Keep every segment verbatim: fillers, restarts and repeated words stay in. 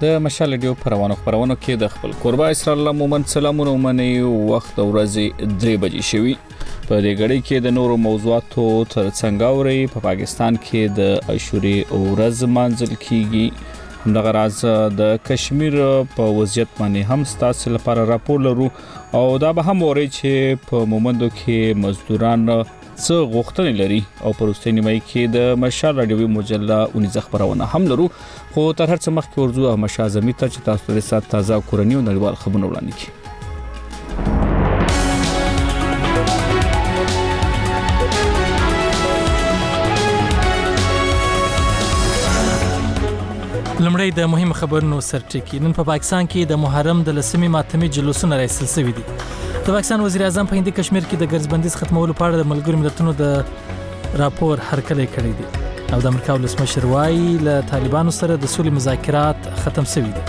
د مشال رادیو پروانو خبرونو کې د خپل قربا اسرار الله مومن سلامونه ومني وخت ورځې درې بجې شوي په دې غړي کې د نورو موضوعاتو ترڅنګ اوري په پا پاکستان کې د عاشوري ورځ منځل کیږي همدغه راز د کشمیر په وضعیت باندې هم ستاسو لپاره راپور لرو او دا به هم اوري چې په مومندو کې مزدوران څه غوښتنې لري او په وروستي نیمه کې د مشال رادیوي مجله اونیزه خبرونه هم لرو خو تر هر څه مخکې ورځو او مشازمي ته چې تاسو لري سات تازه کورنی او نړیوال خبرونه وړاندې کړي لمړی د مهم خبرونو سرټکی نن په پاکستان کې د محرم د لسمې ماتمې جلوسونه راځل شوي دي د پاکستان وزیر اعظم په هندي کشمیر کې د ګرځبندیز ختمولو په اړه د ملګرو ملتونو د راپور هرکلی کړی دی او د امریکا ولسمشر وايي له طالبانو سره د سولې مذاکرات ختم شوي دي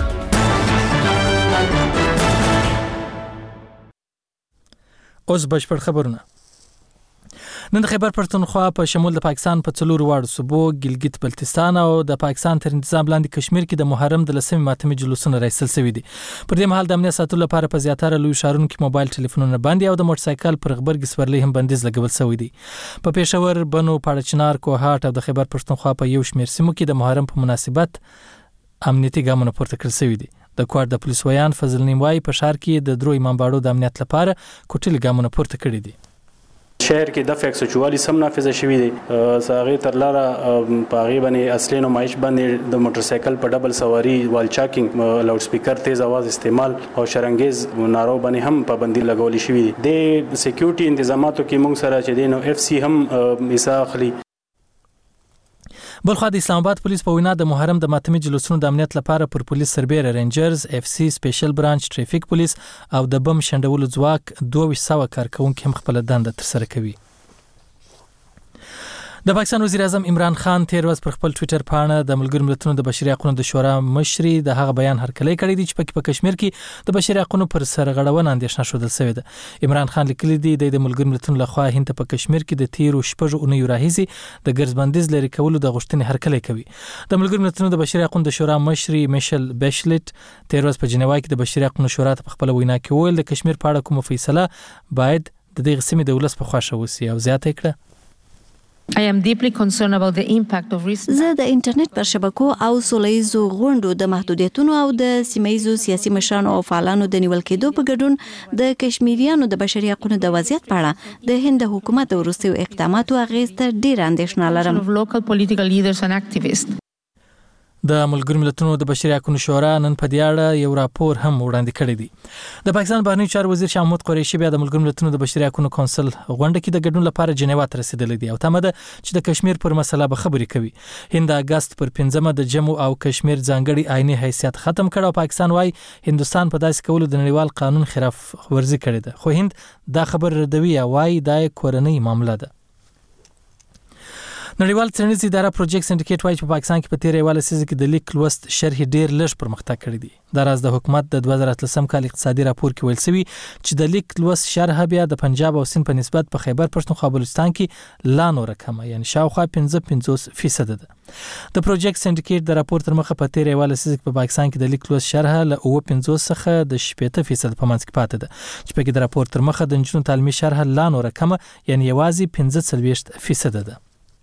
اوس بشپړ خبرونه نن د خیبر پښتونخوا په شمول د پاکستان په څلور واړو صوبو ګلګت بلتستان او د پاکستان تر انتظام لاندې کشمیر کې د محرم د لسمې ماتمې جلوسونه راځل شوي دي پر دې مهال د امنیت ساتلو لپاره په زیاتره لوی ښارونو کې موبایل ټلیفونونه بند او د موټر سایکل پر غبرګ سورلۍ هم بندیز لګول شوی دی په پېښور بنو پاړچنار کوهاټ او د خیبر پښتونخوا په یو شمېر سیمو کې د محرم په مناسبت امنیتي ګامونه پورته کړل شوي دي د کوټ د پولیس ویان فضل نیموای په ښار کې د درو امام باړو د امنیت لپاره کوټل ګامونه پورته کړي دي شهر کې د ایک سو چوالیس سم نافذ شوی دی ساغه تر لاره پاغي باندې اصلي نمایش باندې د موټر سایکل په ډبل سواری وال چاکینګ لاوډ سپیکر تیز आवाज استعمال او شرنګیز نارو باندې هم پابندي لګول شوی دی د سکیورټي تنظیماتو کې موږ سره چې دینو اف سی هم میسا اخلي بلخو د اسلام آباد پولیس په وینا د محرم د ماتمې جلوسونو د امنیت لپاره پر پولیس سربېره رینجرز اف سی سپیشل برانچ ټریفیک پولیس او د بم شندولو ځواک دوه سوه کارکونکو هم خپل دنده ترسره کوي د پاکستان وزیر اعظم عمران خان تیر ورځ پر خپل ټوئیټر پاڼه د ملګرو ملتونو د بشري حقوقو د شورا مشري د هغه بیان هرکلی کړی دی چې په کشمیر کې د بشري حقوقو پر سرغړونه اندېښنه شودل شوې ده عمران خان لیکلی دی د ملګرو ملتونو لخوا هند په کشمیر کې د تیرو شپږو اونیو راهیسې د ګرځبندیز لري کولو د غوښتنې هرکلی کوي د ملګرو ملتونو د بشري حقوقو د شورا مشري میشل بیشلټ تیر ورځ په جنیوا کې د بشري حقوقو شورا ته په خپل وینا کې ویل د کشمیر په اړه کومه فیصله باید د دې سیمې د ولس په خوښه وسی او زیاته کړه I am deeply concerned about the impact of recent زه د انټرنیټ پر شبکو او سولهیزو غونډو د محدودیتونو او د سیمایزو سیاسي مشرانو او فعالانو د نیول کېدو په ګډون د کشمیریانو د بشري حقوقو د وضعیت په اړه د هند حکومت او وروستیو اقداماتو اغیز ته ډیر اندېښنه لرم of local political leaders and activists. د ملګرو ملتونو د بشري حقوقو شورا نن په دې اړه یو راپور هم وړاندې کړی دی د پاکستان بهرنی چارو وزیر شاه محمود قریشي بیا د ملګرو ملتونو د بشري حقوقو کونسل غونډه کې د ګډون لپاره جنیوا ته رسیدلی دی او تمه ده چې د کشمیر پر مسله به خبرې کوي هند اگست پر پنځمه د جمو او کشمیر ځانګړي آئینی حیثیت ختم کړ او پاکستان وايي هندستان په داسې کولو د نړیوال قانون خلاف ورزي کړې ده خو هند دا خبر ردوي او وايي دا کورنۍ معاملې ده نړیوال څېړنیز اداره پروجیکټ سنډیکیټ وايي چې په پاکستان کې په تیر یوه لسیزه کې د لیک لوست شرح ډیر لږ پرمختګ کړی دی دا راز د حکومت د دوه زره اتلسم کال اقتصادي راپور کې ویل شوی چې د لیک لوست شرح بیا د پنجاب او سند په نسبت په خیبر پښتونخوا بلوچستان کې لا نور کمه یعنی شاوخوا پنځه پنځوس فیصد ده د پروجیکټ سنډیکیټ د راپور تر مخه په تیر یوه لسیزه کې په پاکستان کې د لیک لوست شرح له اوه پنځوس څخه د شپږ فیصد په منځ کې پاتې ده چې په کې د راپور تر مخه د نجونو تعلیمي شرح لا نور کمه یعنی یوازې پنځه څلوېښت فیصد ده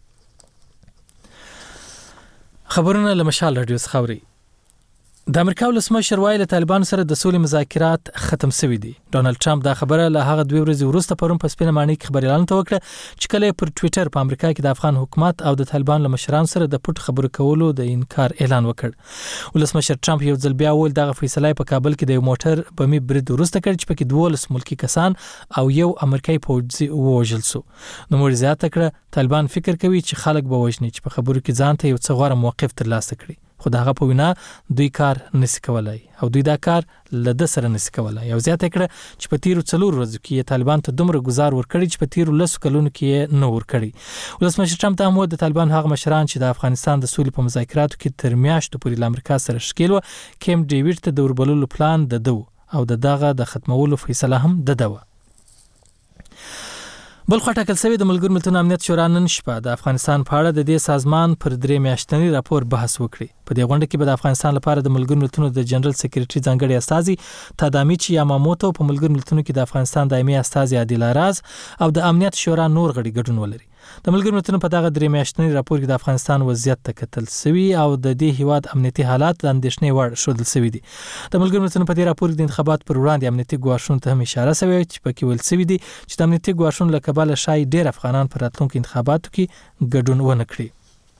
خبرونه له مشال رادیو څخه اوري د امریکا ولسمشر وايي له طالبانو سره د سولې مذاکرات ختم شوي دي ډونالد ټرمپ دا خبره له هغه دوه ورځې وروسته پرون په سپینه ماڼۍ کې خبري اعلان وکړ چې کله پر ټوئیټر په امریکا کې د افغان حکومت او د طالبان له مشرانو سره د پټ خبرو کولو د انکار اعلان وکړ ولسمشر ټرمپ یو ځل بیا ویل دغه فیصله په کابل کې د یو موټر بمي برید وروسته کړ چې پکې دولس ملکی کسان او یو امریکایي پوځي ووژل شو نو موږ زیاته کړه طالبان فکر کوي چې خلک به وژني چې په خبرو کې ځان ته یو څه غوړه موقف ترلاسه کړي خو دا هغه په وینا دوی کار نسی کولای او دوی دا کار له د سره نسی کولای او زیاته کړه چې په تیرو څلور ورځو کې طالبان ته دومره گزار ورکړي چې په تیرو لسو کلونو کې نه ورکړي ولسمشر ټرمپ ته هم د طالبان هغه مشران چې د افغانستان د سولې په مذاکراتو کې تر میاشتو پورې له امریکا سره ښکیل و کیم ډیویډ ته د وربللو پلان د دو او د دغه د ختمولو فیصله هم د دوه بل خو ټاکل شوی د ملګرو ملتونو امنیت شورا نن شپه د افغانستان په اړه د دې سازمان پر درې میاشتنی راپور بحث وکړي. په دې غونډه کې به د افغانستان لپاره د ملګرو ملتونو د جنرال سکریټري ځانګړي استازي تادامیچی یاماموتو په ملګرو ملتونو کې د افغانستان دایمي استازي عادل راز او د امنیت شورا نور غړي ګډون ولري. د ملګرو ملتونو په دغه درې میاشتنی راپور کې د افغانستان وضعیت ته کتل شوی او د دې هیواد امنیتي حالات د اندېښنې وړ ښودل شوی دي. د ملګرو ملتونو په دې راپور کې د انتخابات پر وړاندې امنیتي ګواښونو ته هم اشاره شوې چې پکې ویل شوی دي چې د امنیتي ګواښونو له کبله شاید ډېر افغانان په راتلونکو انتخاباتو کې ګډون ونه کړي.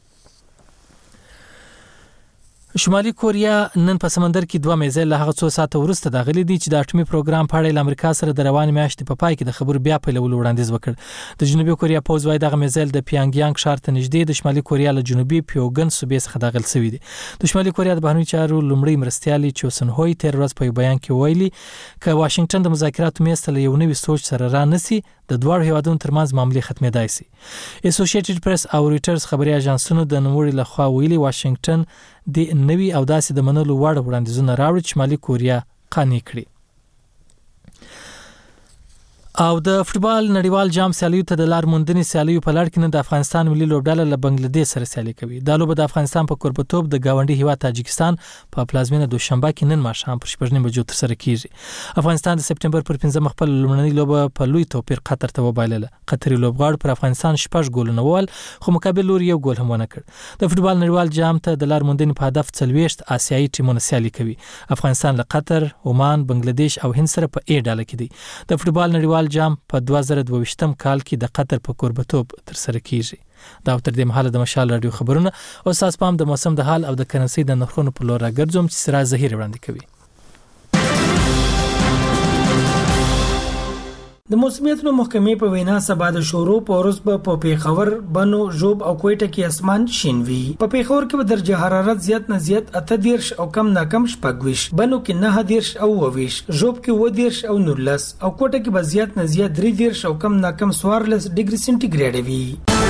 شمالي کوریا نن په سمندر کې دوه میزایل له هغه څو ساعته وروسته داخلي دي چې د اټومي پروګرام په اړه له امریکا سره د روانې میاشتې په پای کې د خبرو بیا پیلولو وړاندیز وکړ. د جنوبي کوریا پوز وايي دغه میزایل د پیانګیانګ ښار ته نږدې د شمالي کوریا له جنوبي پیوګن صوبې څخه داخل شوی دی. د شمالي کوریا د بهرنیو چارو لومړی مرستیالي چوسن هوی تیر ورځ په بیان کې ویلي ک واشنگټن د مذاکراتو میز ته یو نوې سوچ سره را نسی د دوه هیوادونو ترمنځ معاملې ختمېدای شي. اسوسییټډ پریس او رويټرز خبري اژانسونو د نوموړي لخوا ویلي واشنگټن د نوي او داسې د منلو وړ وړاندیزونه راوړي چې شمالي کوریا قانع کړي. او د فوتبال نړیوال جام سیالیو ته د لار موندنې سیالیو په لړ کې نن د افغانستان ملي لوبډله له بنگلاديش سره سیالي کوي. دا لوبه د افغانستان په کوربتوب د گاونډي هیواد تاجکستان په پلازمینه دوشنبه کې نن ماښام پر شپږ نیمه بجو ترسره کیږي. افغانستان د سپټمبر پر پنځم خپل لومړنۍ لوبه په لوی توپیر قطر ته وبایلله. قطري لوبغاړو پر افغانستان شپږ ګولونه وول خو مقابل لور یو ګول هم ونه کړ. د فوتبال نړیوال جام ته د لار موندنې په هدف څلوېښت آسیایي ټیمونه سیالي کوي. افغانستان له قطر، عمان، بنگلاديش او هند سره په ای ډله کې دی. د فوتبال نړیوال جام په دوه زره دوه ویشتم کال کې د قطر په کوربتوب ترسره کیږي. دا تر دې مهاله د مشال رادیو خبرونه او اساس پام د موسم د حال او د کرنسي د نرخونو په لور راګرځوم چې سره زهیر وړاندې کوي. د موسمیاتو محکمې په وینا سبا د شورو په ورځ به په پیښور، بنو، ژوب او کوټه کې اسمان شین وي. په پیښور کې به درجه حرارت زیات نه زیات اته دیرش او کم نه کم شپږ ویش، بنو کې نه دیرش او اوه ویش، ژوب کې اوه دیرش او نولس او کوټه کې به زیات نه زیات درې دیرش او کم نه کم څوارلس ډیګري سنټیګریډ وي.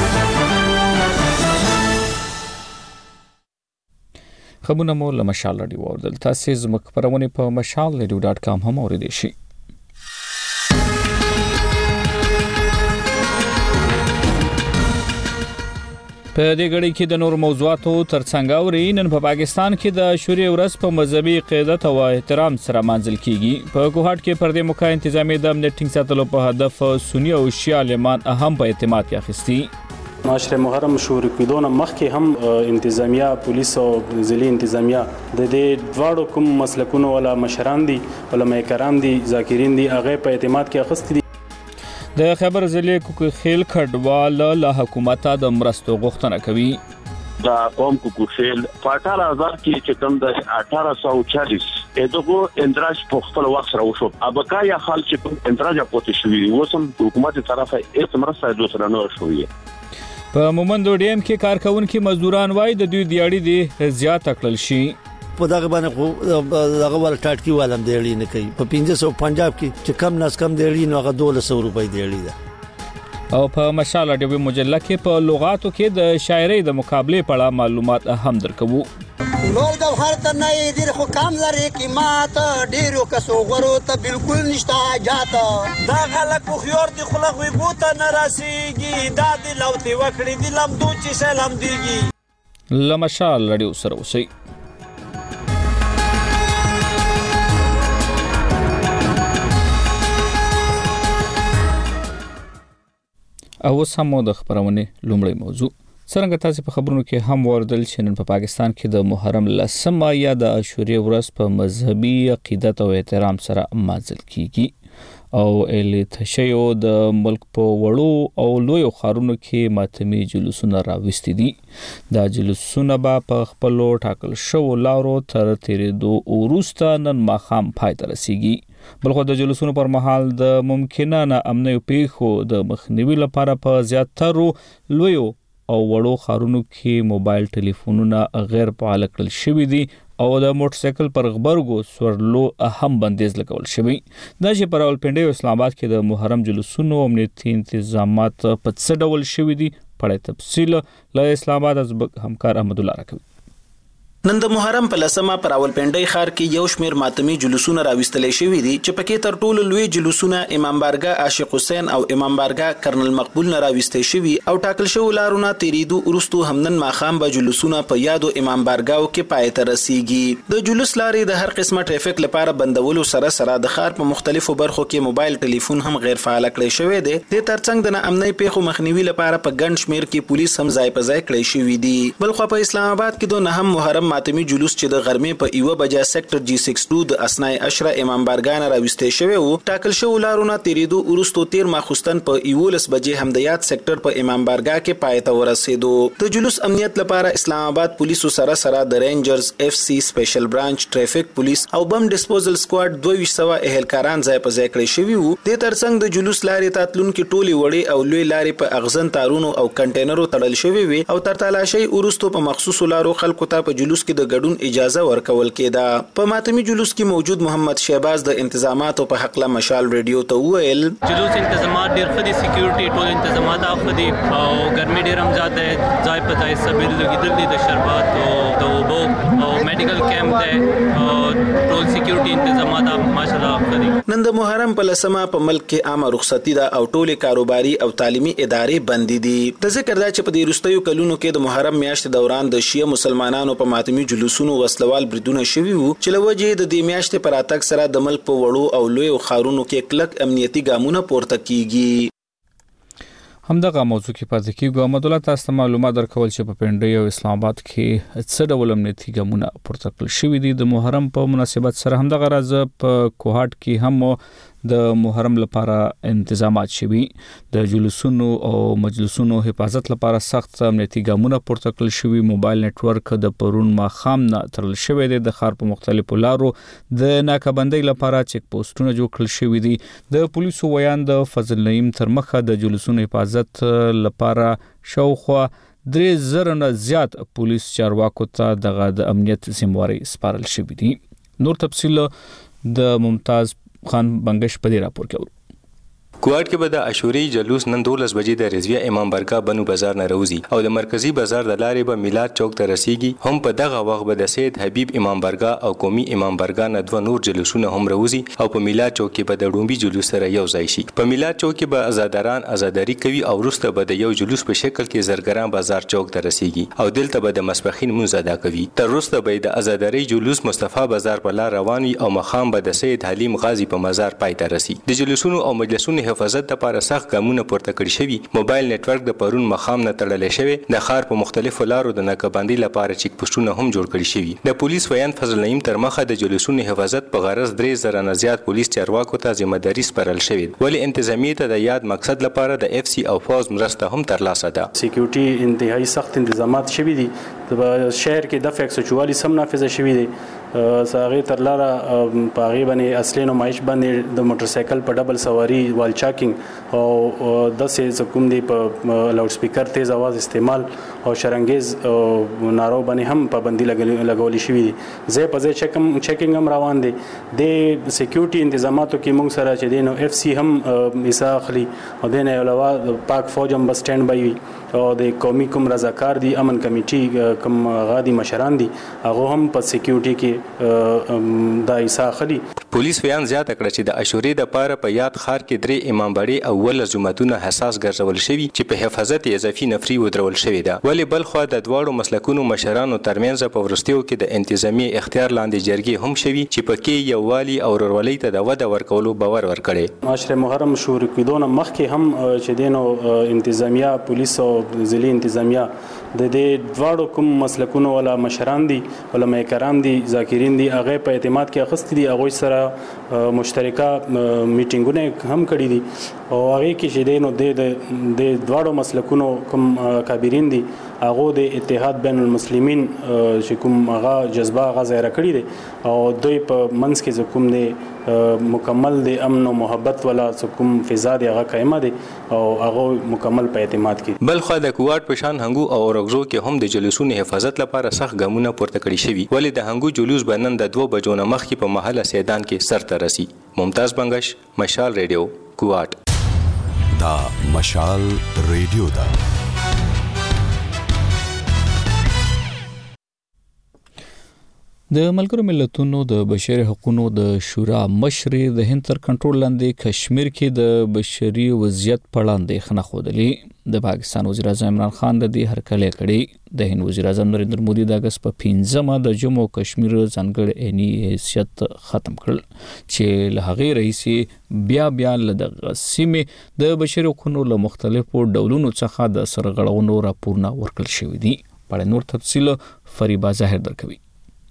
خبرونه مو له مشال رادیو اوردل. تاسو زموږ خبرونه په مشال رادیو ډاټ کام هم اوریدئ شئ. په دې غړي کې د نور موضوعاتو ترڅنګ اوري نن په پاکستان کې د عاشورې ورځ په مذهبي قیادت او احترام سره مانځل کیږي. په کوهاټ کې پر دې موقع انتظامی د امنیت ټینګ ساتلو په هدف سنی او شیعه عالمان اهم په اعتماد کې اخیستي. معاشره محرم شروع کېدو نه مخکې هم انتظامیه، پولیس او ځلي انتظامیه د دې دواړو کوم مسلکونو ولا مشران دي، علماء کرام دي، ذاکرین دي، هغه په اعتماد کې اخیستي دي. د خبر ضلع کوکخیل کډوال له حکومت د مرستو غوښتنه کوي. دا قوم کوکخیل په اٹھارہ هزار کې چې کوم د اٹھارہ سو چالیس دغه اندراج په خپل وخت سره وشو. ابقا یا خال چې کوم اندراج پاتې شوی وسم حکومت طرفه هیڅ مرسته د سره نه شوې. په مومندو ډیم کې کارکونکو مزدوران وای د دوی دیاړي دي زیات کړل شي. په دغه باندې خو دغه ول ټاټکی والم دیړی نه کوي. په پنځه سوه پنجاب کې چې کم ناس کم دیړی نو هغه دوه سوه روپۍ دیړی ده. او په مشال رادیو مجله کې په لغاتو کې د شاعرۍ د مقابله په اړه معلومات هم درکوو. نور د هر ته نه دې خو کم لري کې ماته ډیرو کسو غرو ته بالکل نشته حاجت. دا غلط خو خيار دي خلق وي بوته نراسيږي دا دي لوتي وکړي دي لم دوی چې سلام دیږي. لمشال رادیو سره اوسئ. او سمو د خبرونه لومړی موضوع څنګه تاسو په خبرونو کې هم وردل چې نن په پا پاکستان کې د محرم لسمه یا د عاشورې ورځ په مذهبي عقیدت او احترام سره مانځل کیږي او التشیع د ملک په وړو او لوی خارونو کې ماتمي جلوسونه راوستي دي. دا جلوسونه په خپل ټاکل شو لارو تر تیرېدو وروسته نن ماښام پای ته رسیږي. بلخو د جلوسونو پر مهال د ممکنه نا امني پیښو د مخنیوي لپاره په زیاترو لویو او وړو خارونو کې موبایل ټلیفونونه غیر فعال کړل شوي دي او د موټر سایکل پر غبرګو سورلو اهم بندیز لګول شوی. دا چې پر راولپنډي او اسلام آباد کې د محرم جلوسونو امنیتي تنظیمات په څه ډول شوي دي په تفصیل له اسلام آباد از همکار احمد الله راکوي. نن د محرم په لسمه پر راولپنډۍ ښار کې یو شمېر ماتمي جلوسونه راوستل شوي دي چې پکې تر ټولو لوی جلوسونه امام بارګاه عاشق حسین او امام بارګاه کرنل مقبول نه راوستل شوي او ټاکل شوی لارونه تیریدو ورستو همنن ماخام به جلوسونه په یادو امام بارګاو کې پای ته رسیږي. د جلوس لارې د هر قسمه ټریفیک لپاره بندولو سره سره د ښار په مختلفو برخو کې موبایل ټلیفون هم غیر فعال کړی شوی دی. د ترڅنګ د ناامنۍ پیښو مخنیوي لپاره په ګڼ شمیر کې پولیس هم ځای په ځای کړی شوی دي. بلخو په اسلام آباد کې د نهم محرم ماتمي جلوس چې د غرمې په یو بجا سېکټر جی سکس ټو د اسنای اشره امام بارګاه نه راوستل شوی وو. ټاکل شوی لارونه تیریدو ورستو تیر ماخوستن په یولس بجې هم د یاد سېکټر په امام بارګاه کې پای ته ورسېدو. د جلوس امنیت لپاره اسلام آباد پولیسو سره سره د رینجرز اف سی سپیشل برانچ ټریفیک پولیس او بم ډیسپوزل سکواډ دوه ویشت سوه اهلکاران ځای په ځای کړی شوي وو. د ترڅنګ د جلوس لارې تاتلونکو ټولي وړي او لوی لارې په اغزن تارونو او کنټینرو تړل شوي وي او تر تلاشي ورستو په مخصوصو لارو خلکو ته په جلوس کې د ګډون اجازه ورکول کېده. په ماتمي جلوس کې موجود محمد شهباز د انتظاماتو په حق له مشال ریډیو ته وویل جلوس انتظامات ډیر خدي سکیورټي ټول انتظامات خدي او ګرمي ډیر هم زیاته ځای په ځای سبیل لګیدل دي د شربات او د اوبو او میډیکل کیمپ ده او ټول سکیورټي انتظامات ماشاءالله خدي. نن د محرم په لسمه په ملک کې عامه رخصتي ده او ټولې کاروباري او تعلیمي ادارې بندي دي. د ذکر دا چې په دې وروستیو کلونو کې د محرم میاشتې دوران د شیعه مسلمانانو په ماتمي جلوسونو وسلوال بریدونه شوي وو چې له وجې د دې میاشتې په راتګ سره د ملک په وړو او لویو ښارونو کې کلک امنیتي ګامونه پورته کیږي. همدغه موضوع کې پاتې کیږو. احمدالله تاسو ته معلومات درکول چې په پنډۍ او اسلام آباد کې څه ډول امنیتي ګامونه پورته کړل شوي دي. د محرم په مناسبت سره همدغه راز په کوهاټ کې هم د محرم لپاره انتظامات شوي. د جلوسونو او مجلسونو حفاظت لپاره سخت امنیتي ګامونه پورته کړل شوي. موبایل نتورک د پرون ماښام نه تړل شوی دی. د ښار په مختلفو لارو د ناکهبندۍ لپاره چک پوسټونه جوړ کړل شوي دي. د پولیسو ویان د فضل نعیم تر مخه د جلوسونو حفاظت لپاره شاوخوا درې زره نه زیات پولیس چارواکو ته دغه د امنیت ذمہواری سپارل شوي دي. نور تفصیل د ممتاز خان بنگش په دې راپور کې. کوهاټ کې به د عاشوري جلوس نن دولس بجې د رضویه امام بارګاه بنو بازار نه راوځي او د مرکزی بازار د لارې به میلاد چوک ته رسیږي. هم په دغه وخت به د سید حبیب امام بارګاه او قومي امام بارګاه نه دوه نور جلوسونه هم راوځي او په میلاد چوک کې به د ډومبي جلوس سره یو ځای شي. په میلاد چوک کې به آزاداران آزاداری کوي او وروسته به د یو جلوس په شکل کې زرګران بازار چوک ته رسیږي او دلته به د مسپخین مونځ ادا کوي. تر وروسته به د آزاداری جلوس مصطفی بازار په لار روان وي او مخام به د سید حلیم غازی په مزار پای ته رسي. د جلوسونو او مجلسونو حفاظت لپاره سخت ګامونه پورته کړی شوي. موبایل نتورک د پرون مخام نه تړل شوی. د ښار په مختلفو لارو د ناکهبندۍ لپاره چک پوسټونه هم جوړ کړی شوي. د پولیس ویان فضل نعیم تر مخه د جلوسونو حفاظت په غرض درې زره نه زیات پولیس چارواکو ته ذمہداري سپارل شوې. ولی انتظامیه ته د یاد مقصد لپاره د اف سی او فوز مرسته هم ترلاسه ده. سکیورټي انتهایی سخت انتظامات شوي دي. د شهر کې د ایک سو چوالیس هم نافذ شوي دي. ساغه ترلاره په هغه باندې اصلي نمایش باندې د موټر سایکل په ډبل سواری وال چاکینګ او د سې کوم دی په لاوډ سپیکر تیز आवाज استعمال او شرنګیز نارو باندې هم پابندي لګولې شوې دي. زه په ځای چکم چیکینګ هم روان دي. د سکیورټي انتظاماتو کې موږ سره چې دینو اف سی هم میسا اخلي او دینه علاوه پاک فوج هم بس سټاند بای وي او د قومي کوم رضاکار دي امن کمیټي کوم غادي مشران دي هغه هم په سکیورټي کې د ایسا خلی. پولیس بیان زیاته کړه چې د عاشوري د پاره په یاد ښار کې درې امام باړي او ول جمعتونه حساس ګرځول شوي چې په حفاظت اضافي نفري ودرول شوی ده. ولی بل خو د دواړو مسلکونو مشرانو ترمنځ په ورستیو کې د انتظامی اختیار لاندې جرګې هم شوي چې پکې یووالي او ورولۍ ته د وده ورکولو باور ورکړي. عاشر محرم شروع کېدون مخکې هم چې دینو انتظامیه پولیس او ځلي انتظامیه د دې دواړو کوم مسلکونو ولا مشران دي علماء کرام دي ذاکرین دي هغه په اعتماد کې اخستې دي. هغه سره مشترکه میټینګونه هم کړي دي او هغه کې چې دینو د دواړو مسلکونو کوم کابرین دي هغه د اتحاد بین المسلمین چې کوم هغه جذبه هغه ظاهر کړي دي او دوی په منځ کې کوم دي مکمل د امن او محبت ولا کوم فضا دی هغه قائمه دي او هغه مکمل په اعتماد کې. بل خو د کوهاټ په شان هنګو او اورغزو کې هم د جلوسونو حفاظت لپاره سخت ګامونه پورته کړی شوي. ولی د هنګو جلوس بنن د دوه بجو نه مخکې په محله سیدان کې سر ته رسي. ممتاز بنگش، مشال ریډیو، کوهاټ. دا مشال ریډیو دا د ملګرو ملتونو د بشري حقوقو د شورا مشر د هند تر کنټرول لاندې کشمیر کې د بشري وضعیت په اړه اندېښنه خوده. د پاکستان وزیر اعظم عمران خان د دې هرکلی کړی. د هند وزیر اعظم نریندر مودي د اگست په پنځمه د جموں او کشمیر ځانګړي عیني حیثیت ختم کړل چې له هغې راهیسې بیا بیا له دغه سیمې د بشري حقوقو له مختلفو ډولونو څخه د سرغړونو راپورونه ورکړل شوي دي. په اړه نور تفصیل فریبا ظاهر درکوي.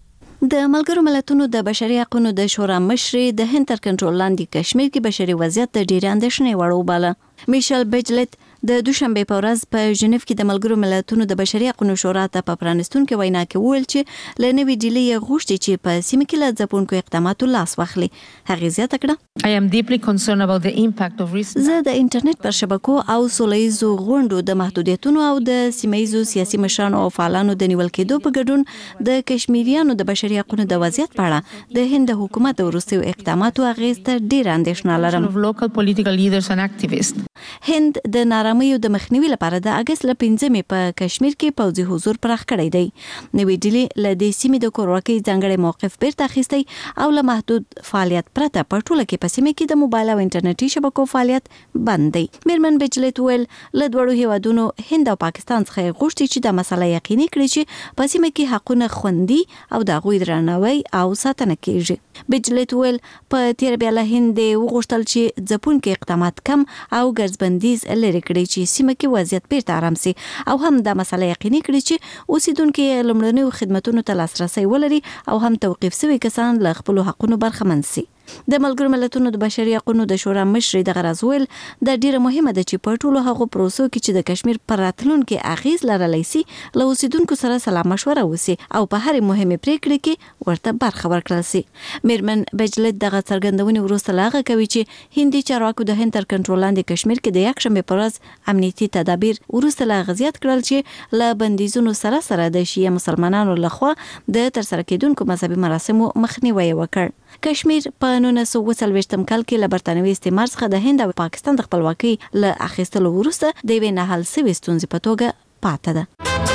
د ملګرو ملتونو د بشري حقوقو د شورا مشر د هند تر کنټرول لاندې کشمیر کې بشري وضعیت د ډېر اندېښنې وړ وباله. میشل بجلت د دوشنبه په ورځ په ژنیف کې د ملګرو ملتونو د بشري حقوقو شورا ته په پرانستونکو وینا کې وویل چې له نوې ډلې غوښتي چې په سیمه کې له ځپونکو اقداماتو لاس واخلي. هغه زیاته کړه I am deeply concerned about the impact of recent زه د انټرنیټ پر شبکو او سولهییزو غونډو د محدودیتونو او د سیمهییزو سیاسي مشرانو او فعالانو د نیول کېدو په ګډون د کشمیریانو د بشري حقوقو د وضعیت په اړه د هند حکومت د وروستیو اقداماتو اغېز ته ډېر اندېښنه لرم. local political leaders and activists. هند د نارامیو د مخنیوي لپاره د اگست ل پنځمې په کشمیر کې پوځي حضور پراخ کړی دی. نوې ډلې له دې سیمې د کورواکۍ ځانګړي موقف بیرته اخیستی او له محدود فعالیت پرته په ټوله کې په سیمه کې د موبایل او انټرنیټي شبکو فعالیت بند دی. میرمن بجلت ویل له دوړو هیوادونو هند او پاکستان څخه غوښتي چې د مسله یقیني کړي چې په سیمه کې حقونه خوندي او د هغوی درناوی او ساتنه کیږي. بجلت ویل په تیر بیا له هند وغوښتل چې ځپونکي اقدامات کم او ګرځبندیز لري کړي چې سیمه کې وضعیت بیرته آرام سي او هم د مسله یقیني کړي چې اوسیدونکو لومړنیو خدماتونو ته لاسرسي ولري او هم توقيف شوي کسان له خپل حقوقو برخمن سي. د ملګرو ملتونو د بشري حقوقو د شورا مشر د غرض ویل د ډیره مهمه ده چې په ټولو هغو پروسو کې چې د کشمیر پر راتلونکو اغیز لرلی سي له اوسیدونکو سره سلا مشوره وسی او په هر مهمه پریکړه کې ورته برخه ورکړل سي. میرمن بجلت دغه څرګندونې وروسته لاغه کوي چې هندي چارواکو د هند تر کنټرول لاندې کشمیر کې د یک شنبه پر ورځ امنیتي تدابیر وروسته لاغه زیات کړل چې له بندیزونو سره سره د شیعه مسلمانانو لخوا د ترسره کېدونکو مذهبي مراسمو مخنیوي وکړ. کشمیر په نولس سوه اووه څلوېښتم کال کې له برتانوي استعمار څخه د هند او پاکستان د خپلواکۍ له اخیستلو وروسته د یوې نه حل سوې ستونزې په توګه پاتې ده.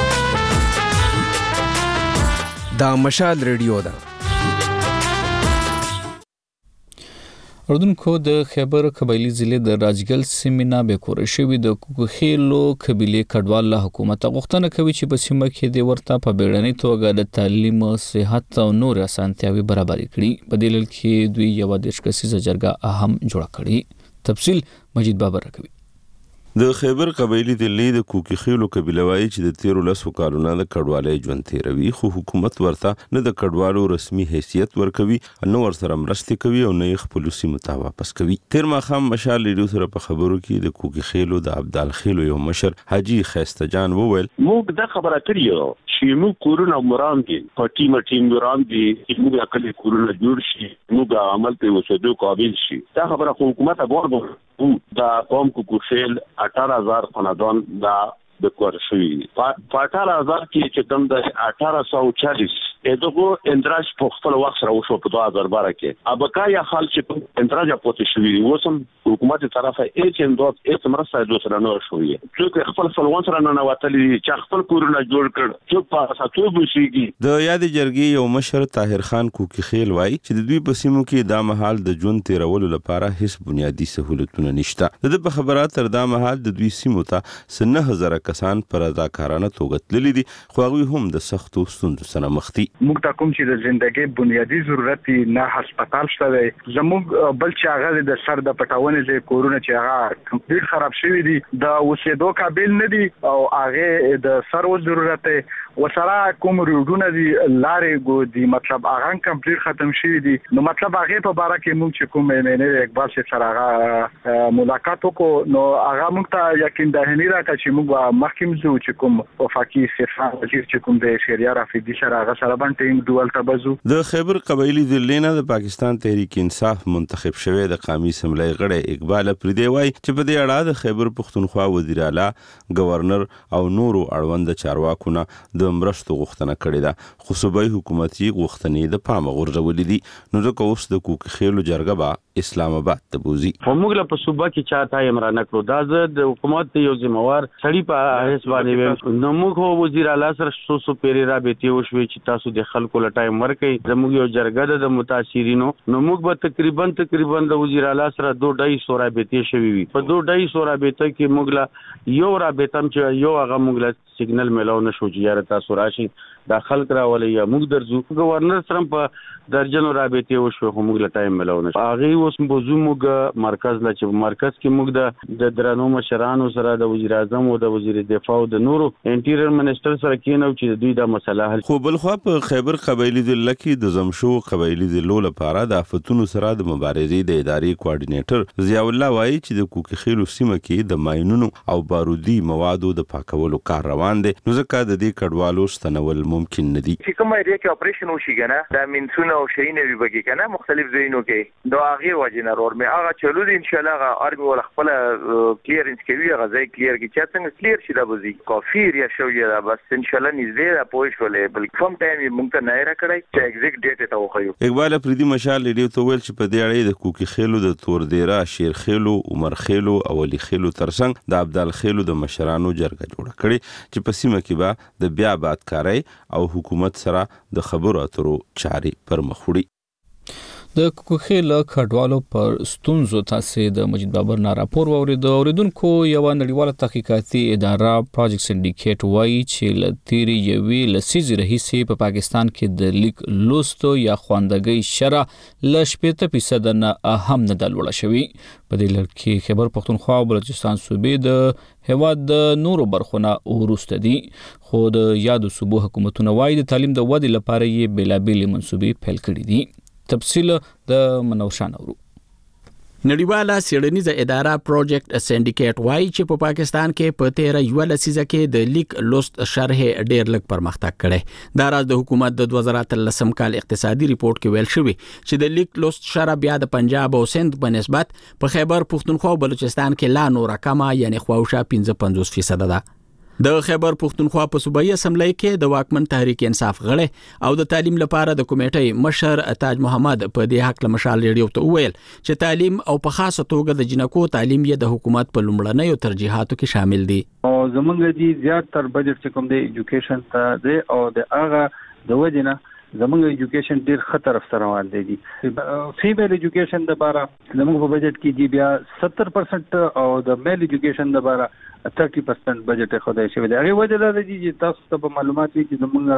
دا مشال ریډیو ده. اردنکو د خیبر قبایلی ضلع د راجګل سیمه به کور شوی د کوکخیلو قبیله کډوال له حکومت غوښتنه کوي چې په سیمه کې د ورته په بیړنۍ توګه د تعلیم، صحت او نور اسانتیاوي برابر کړي. په دلیل کې دوی یو د شکسي جرګه اهم جوړ کړي. تفصیل مجید بابر کوي. د خیبر قبایلی ضلع د کوکخیلو قبیله وایي چې د تیرو لسو کالونو د کډوالۍ ژوند تیروي، خو حکومت ورته نه د کډوالو رسمي حیثیت ورکوي، نه ورسره مرستې کوي او نه یې خپلو سیمو ته واپس کوي. تیر ماښام مشال ریډیو سره په خبرو کې د کوکخیلو د عبدالخیلو یو مشر حاجي خیسته جان وویل موږ دا خبره کړې چې موږ کورونه مرام دي په ټیم ټیم مرام دي چې موږ خپل کورونه جوړ شي، موږ عمل ته وسدو قابل شي. دا خبره حکومت غواړي دا قوم کوکخیل اٹھارہ ہزار خاندان دا د کور شوی په اٹھارہ هزار کې چې کوم د اٹھارہ سو چالیس دغه اندراج په خپل وخت سره وشو په دوه هزار بارہ کې ابقایا حال چې اندراج پاتې شوی وسم حکومت طرفه هیڅ اندوت هیڅ مرسته د سره نه شوی چې خپل فلوان سره نه وتلی چې خپل کورونه جوړ کړ چې په ساتو بشيږي. د یاد جرګې یو مشر طاهر خان کوکخیل وایي چې د دوی په سیمو کې دا مهال د ژوند تیرولو لپاره هیڅ بنیادی سہولتونه نشته. د خبرات تر دا مهال د دوی سیمو ته سنه هزار کسان پر اداکارانه توګه تللي دي، خو هغوی هم د سختو ستونزو سره مخ دي. موږ ته کوم چې د ژوندۍ بنیادی ضرورت نه هسپتال شته دی، زموږ بل چې هغه د سر د پټاونې ځای کورونه چې هغه کمپلیټ خراب شوي دي، د اوسېدو قابل نه دي او هغه د سر و ضرورت وسره کوم روډونه دي لارې ګو دي مطلب هغه کمپلیټ ختم شوي دي. نو مطلب هغه په باره کې موږ چې کوم مینه اقبال سره هغه ملاقات وکړو نو هغه موږ ته یقین دهنی راکړه چې موږ مخکې زو چې کوم وفاقي سفیر وزیر چې کوم د شریعه رافدی سره هغه سره باندې ډول تبزو. د خیبر قبایلی ضلع نه د پاکستان تحریک انصاف منتخب شوی د قومي اسمبلی غړی اقبال افریدی وایي چې په دې اړه د خیبر پښتونخوا وزیر اعلی گورنر او نورو اړوند چارواکو نه د مرستو غوښتنه کړې ده خو صوبایي حکومت یې غوښتنې د پامه غورځولې دي نو ځکه اوس د کوکخیلو جرګه به اسلام آباد ته بوزي. موږ له په صوبه کې چاته امر نه کړو دا زه د حکومت یو ذمہوار سړی په حیث باندې نو موږ وزیر اعلی سره سو سو پیری رابطې وشوي چې تاسو د خلکو له ټایم ورکړئ زموږ یو جرګه د متاثرینو نو موږ به تقریبا تقریبا د وزیر اعلی سره دوه ډای سو رابطې شوي وي په دوه ډای سو رابطې کې موږ له یو رابطه چې یو هغه موږ له سیګنل ملو نشو چې یاره تاسو راشي دا خلک راولي یا موږ درځو گورنر سره په درجنو رابطې وشو خو موږ له ټایم ملو نشو هغه اوس موضوع موږ مرکز لا چې مرکز کې موږ د درنو مشرانو سره د وزیر اعظم او د وزیر دفاع او د نورو انټیریور منسٹر سره کېنو چې دوی دا مسله حل خو بل خو په خیبر قبایلی ضلع کې د زمشو قبایلی ضلع لپاره د آفتونو سره د مبارزې د ادارې کوارډینیټر ضیاء الله وایي چې د کوکخیلو سیمه کې د ماینونو او بارودي موادو د پاکولو کار روان دی نو ځکه د دې کډوالو ستنول ممکن نه دي چې کومه ایریا کې اپریشن وشي کنه دا منسونه او شینه وی بګی کنه مختلف ځایونو کې دا هغه وجنه رور مې هغه چلو دي ان شاء الله هغه ارمي ول خپل کلیرنس کوي هغه ځای کلیر کی چې څنګه کلیر شي دا بزي کافي ایریا شو یا بس ان شاء الله نږدې دا پوه شولې بل کوم ټایم مونږ ته نه راکړی چې ایگزیکټ ډیټ ته وخیو. اقبال افریدی مشال لیډیو ته ویل چې په دې اړه د کوکخیلو د تور دیرا شیر خیلو عمر خیلو او علي خیلو ترڅنګ د عبدال خیلو د مشرانو جرګه جوړه کړي چې په سیمه کې به د بیا باد کاری او حکومت سره د خبرو اترو چاري پر مخ وړي. د کوکخیل کډوالو پر ستونزو تاسو د مجید بابر نه راپور واورید اوریدونکو یو نړیواله تحقیقاتي اداره پروجیکټ سندیکیټ وایي چې لتیری یوي لسیزي رئیسي په پاکستان کې د لیک لوستو یا خواندګۍ شرح ل شپږ فیصد نه اهم نه دلوړه شوی په دې لړ کې خیبر پښتونخوا او بلوچستان صوبې د هواد د نورو برخونه ورسته دي خو د یادو صوبو حکومتونه وایي د تعلیم د ودې لپاره یې بیلابېل منصوبې پیل کړې دي. تفصیل د منوشان اورو. نړیواله څېړنیزه اداره پروجیکټ سندیکیټ وایي چې په پاکستان کې په تیره یو لسیزه کې د لیک لوست شرح ډېر لږ پرمختګ کړی دا راز د حکومت د دوه زره اتلسم کال اقتصادي ریپورت کې ویل شوی چې د لیک لوست شرح بیا د پنجاب او سند په نسبت په خیبر پښتونخوا او بلوچستان کې لا نور کمه یعنی خواوشا پنځه پنځوس فیصد ده. د خیبر پښتونخوا په صوبایي اسمبلی کې د واکمن تحریک انصاف غړي او د تعلیم لپاره د کمیټې مشر تاج محمد په دې حق له مشال ریډیو ته وویل چې تعلیم او په خاصه توګه د جنکو تعلیم یې د حکومت په لومړنیو ترجیحاتو کې شامل دي. او زمونږ دي زیات تر بجټ چې کوم دی ایجوکیشن ته دی او د هغه د وجنه زمونږ ایجوکیشن ډیر خطر افسر روان دی فیمیل ایجوکیشن د بارا زمونږ په بجټ کې دی بیا ستر پرسنٹ او د میل ایجوکیشن د بارا thirty percent بجټ خدای شوی دی هغه وجه لري چې تاسو ته په معلومات وي چې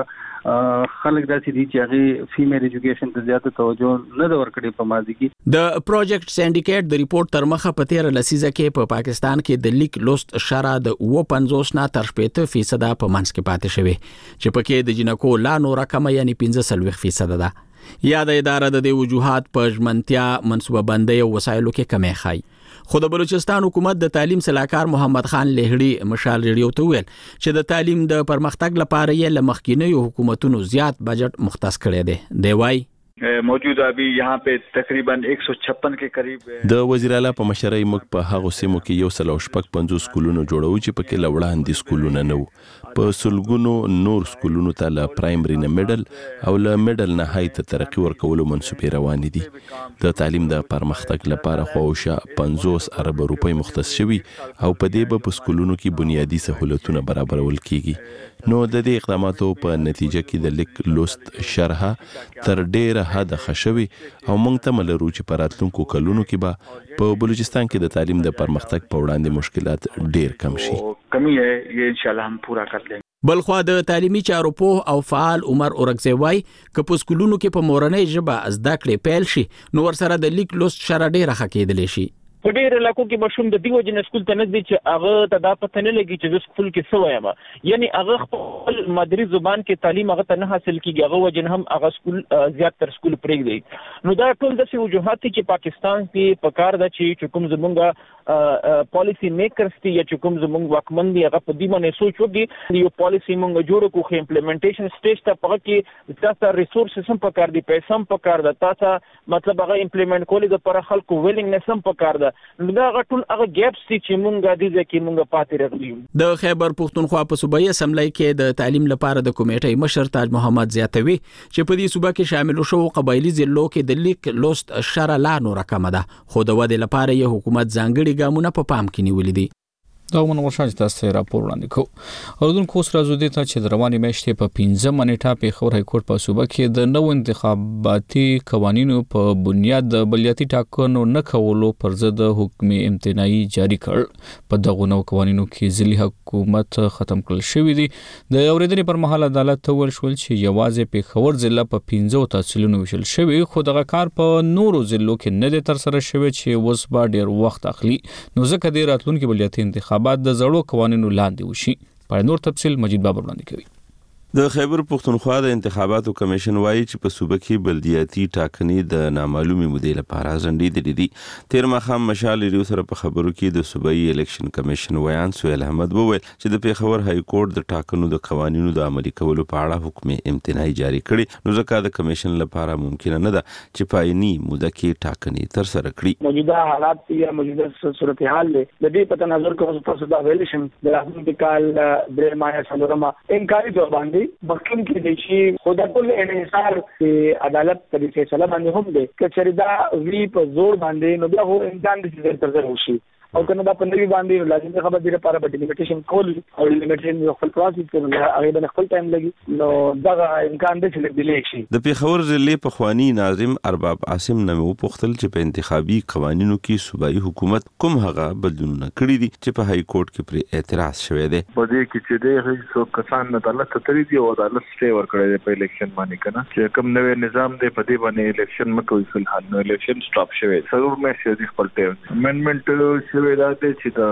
زمونږ خلک داسې دي چې هغه فیمیل ایجوکیشن ته زیاته توجه نه ورکړي په ماضي کې. د پروجیکټ سندیکیټ د ریپورت تر مخه په تیر لسیزه کې په پاکستان کې د لیک لوست شرح د و پنځوس نه تر شپږ فیصد په منځ کې پاتې شوی چې پکې د جنکو لا نور کم یعنی پنځه سلويخ فیصد ده. یا د اداره د دې وجوهات په ژمنتیا منصوبه بندي او وسایلو کې کمی خای. خو د بلوچستان حکومت د تعلیم سلاکار محمد خان لهړي مشال ریډیو ته ویل چې د تعلیم د پرمختګ لپاره یې لمخکینیو حکومتونو زیات بجټ مختص کړی دی. دی وایي موجوده ابي यहाँ पे تقریبا ایک سو چھپن کې قریب د وزیر اعلی په مشرۍ موږ په هغه سیمو کې یو سل او شپږ پنځوس سکولونو جوړو چې پکې لوړاندې سکولونه نه وو په سلګونو نور سکولونو ته له پرایمري نه میډل او له میډل نه های ته ترقی ورکولو منصوبې روان دي. د تعلیم د پرمختګ لپاره خواوشا پنځوس ارب روپۍ مختص شوي او په دې به په سکولونو کې بنیادی سہولتونه برابرول کیږي. نو د دې اقداماتو په نتیجه کې د لیک لوست شرح تر ډیره حد خشوي او موږ ته ملرو چې په راتلونکو کلونو کې به په بلوچستان کې د تعلیم د پرمختګ په وړاندې مشکلات ډیر کم شي. کمی ہے یہ انشاءاللہ ہم پورا کر لیں. بلخوا د تعلیمي چارو په او فعال عمر اورګزی وای ک په سکولونو کې په مورنۍ ژبه زده کړې پیل شي نو ور سره د لیک لوست شرح ډیره خکېدل شي. په ډېر علاقو کې مشوم د دیو جن سکول ته نه دي چې هغه ته دا پته نه لګي چې د سکول کې څه وایم یعنی هغه خپل مادری زبان کې تعلیم هغه ته نه حاصل کیږي هغه وجن هم هغه سکول زیات تر سکول پرېږدي. نو دا ټول د څه وجوهات چې پاکستان کې په کار ده چې کوم زمونږ پالیسی میکرز دي یا کوم زمونږ واکمن دي هغه په دې باندې سوچ وکړي یو پالیسی مونږ جوړ کړو خو امپلیمنټیشن سټیج ته پغه کې تاسو ریسورسز هم پکار دي پیسې هم پکار ده تاسو مطلب هغه امپلیمنٹ کولو لپاره خلکو ویلینګنس هم پکار ده نو دا غټول هغه ګیپس چې مونږه د دې کې مونږه پاتې راغلي. د خیبر پختونخوا په صوبایي اسمبلی کې د تعلیم لپاره د کمیټې مشر تاج محمد زیاتوي چې په دې صوبه کې شامل شو قبایلی ضلعو کې د لیک لوست شره لا نور کم ده، خو د ودې لپاره یې حکومت ځانګړي ګامونه په پام کې نیولې دي. دا ومن ورشان چې تاسو راپور وړاندې کوو. اردن کوس راځو دي ته چې د رواني میاشتې په پنځه منېټه په خور های کورټ په صوبه کې د نو انتخاباتي قوانینو په بنیاد د بلیاتي ټاکنو نه کولو پر ضد حکم امتناعي جاری کړ. په دغه نو قوانینو کې ځلي حکومت ختم کړل شوې دي. د اوریدنې پر مهال عدالت ته ویل شول چې یوازې په خور ضلع په پنځه تحصیلونو وشل شوی، خو دغه کار په نورو ضلعو کې نه دی تر سره شوی چې اوس به ډیر وخت اخلي. نو ځکه د راتلونکي بلیاتي انتخابات بعد د زړو قوانینو لاندې وشي. په نور تفصیل مجید بابر وړاندې کوي. د خیبر پختونخوا د انتخاباتو کمیشن وایي چې په صوبه کې بلدیاتي ټاکنې د نامعلومې مودې لپاره ځنډېدلې دي. تیر ماښام مشال ریډیو سره په خبرو کې د صوبایي الیکشن کمیشن ویان سهیل احمد وویل چې د پیښور های کورټ د ټاکنو د قوانینو د عملي کولو په اړه حکم امتناعي جاری کړي، نو ځکه د کمیشن لپاره ممکن نه ده چې په عیني موده کې ټاکنې تر سره کړي. موجوده حالات یا موجوده صورتحال د دې په تناظر کې تاسو د الیکشن د راتلونکي کال د مایا څلورمه انکاري جواب باندې مخکې کې د شي خدای ټول انحصار چې عدالت په دې فیصله باندې هم دی چې چریدا وی په زور باندې نو بیا هو امکان دي چې تر څه وشي او کنه دا په نوی باندې لازم خبر دی لپاره به ډیلیمیټیشن کول او ډیلیمیټیشن خپل پروسس کوي هغه به خپل ټایم لګي، نو دا امکان دی چې ډیلی شي. د پیښور ضلع په خوانی ناظم ارباب عاصم نوو پختل چې په انتخابي قوانینو کې صوبایي حکومت کوم هغه بدلونونه کړی دي چې په های کورټ کې پر اعتراض شوی دی. په دې کې چې د هیڅ کسان عدالت ته تری دی او عدالت سټي ور کړی دی په الیکشن باندې کنه چې کوم نوې نظام دی په دې باندې الیکشن مکوې فلحال نو الیکشن سټاپ شوی ضرور مې شې خپل ټیم امندمنت شوی دا چې د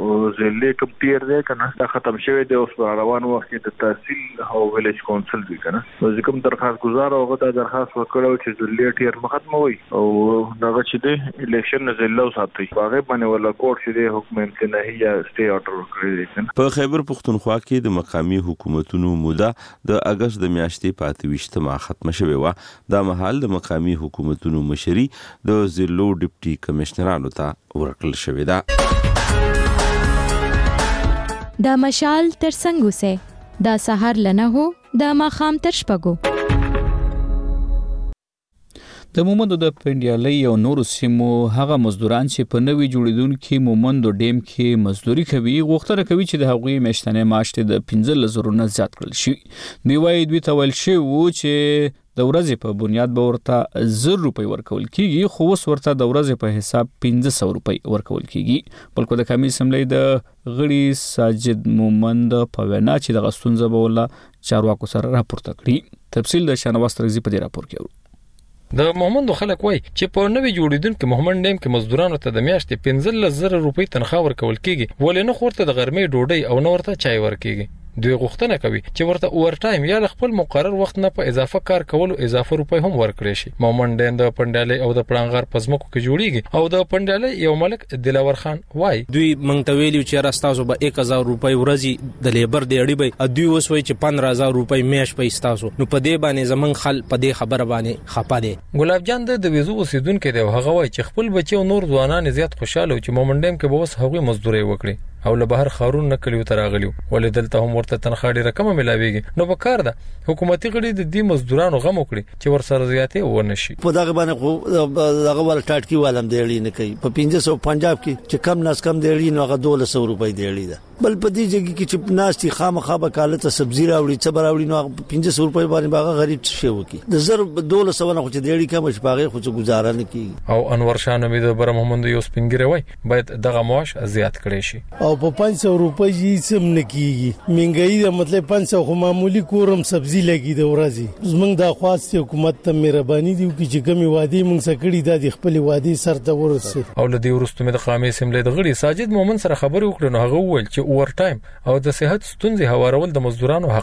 ضلع کوم ټیر دی کنه دا ختم شوی دی اوس په روان وخت کې د تحصیل او ویلیج کونسل دی کنه نو کوم درخواست گزار او غته درخواست وکړو چې ضلع ټیر ختموي او دغه چې دی الیکشن ضلع ساتي هغه باندې ولا کورټ چې دی حکم امتناعي یا سټي آرډر ورکړي. په خیبر پختونخوا کې د مقامی حکومتونو موده د اگست د میاشتې په اته ویشتمه ختمه شوې و. دا مهال د مقامی حکومتونو مشري د ضلعو ډیپټي کمشنرانو ته ورکړل شوې ده. دا مشال تر څنګه وسه دا سحر لنه هو دا ماخام تر شپګو. د مومندو د پندیالۍ او نورو سیمو هغه مزدوران چې په نوي جوړیدونکو مومندو ډیم کې مزدوري کوي غوښتنه کوي چې د هغوی میاشتنې معاش د پنځه زره نه زیات کړل شي. دوی وایي دوی ته ویل شوي وو چې د ورځې په بنیاد به ورته زر روپۍ ورکول کیږي، خو اوس ورته د ورځې په حساب پنځه سوه روپۍ ورکول کیږي. بلکې د کمیټې اسمبلی د غړي ساجد مومند په وینا چې دغه ستونزه به ولا چارواکو سره راپورته کړي. تفصیل د شانواز ترغزي په دې راپور کې اورو. د مومندو خلک وای چې په نوې جوړیدونکو مومند ډیم کې مزدورانو ته د میاشتې پنځه زره روپۍ تنخواه ورکول کیږي، ولې نه خورته د غرمې ډوډۍ او نه ورته چای ورکیږي. دوی غوښتنه کوي چې ورته اوور ټایم یا خپل مقرر وخت نه په اضافه کار کولو اضافه روپۍ هم ورکړي شي. مومند ډیم د پندالۍ او د پړانغار پزمکو کې جوړیږي او د پندالۍ یو ملک دلاور خان وای دوی مونږ ته ویلو چې راستاسو به یک هزار روپۍ ورځي د لیبر دی اړي به دوی اوس وای چې پندرہ هزار روپۍ میاش په استاسو، نو په دې باندې زمنګ خل په دې خبره باندې خپه دي. ګلاب جان د ویزو اوسیدونکو دی هغه وای چې خپل بچي او نور ځوانان زیات خوشاله او چې مومند ډیم کې به اوس هغوی مزدوري وکړي او له بهر خارون نه کلیو ته راغلیو، ولې دلته هم ورته تنخواه ډیره کمه ملاویږي. نو په کار ده حکومتي غړي د دې مزدورانو غم وکړي چې ورسره زیاتې ونه شي. په دغه باندې خو دغه ول ټاټکی والم دی اړین کوي په پنځه سوه پنجاب کې چې کم ناس کم دی اړین هغه دوه سوه روپۍ دی اړین ده. بل په دې ځای کې چې ناشتي خامخا به کاله ته سبزی راوړي څه راوړي نو پنځه سوه روپۍ باندې باغ غریب شي وکي د زر دوه سوه نه خو چې دی اړین کوم چې باغ خو څه گزاره نه کوي. او انور شاه نومید بر محمد یو سپینګری وای باید دغه معاش زیات کړي شي. او په پنځه سوه روپۍ یې سم نه کیږي منګي دا مطلب پنځه سوه خو معمولی کورم سبزی لګي د ورځي. زمنګ د خاص حکومت ته مهرباني دی چې کمی وادي مونږ سکړي د خپل وادي سر ته ورسي. او لدی ورستو مې د قامې سملې د غړي ساجد مومن سره خبرې وکړو نو هغه وویل چې اوور ټایم او د صحت ستونزې هوارول د مزدورانو حق دی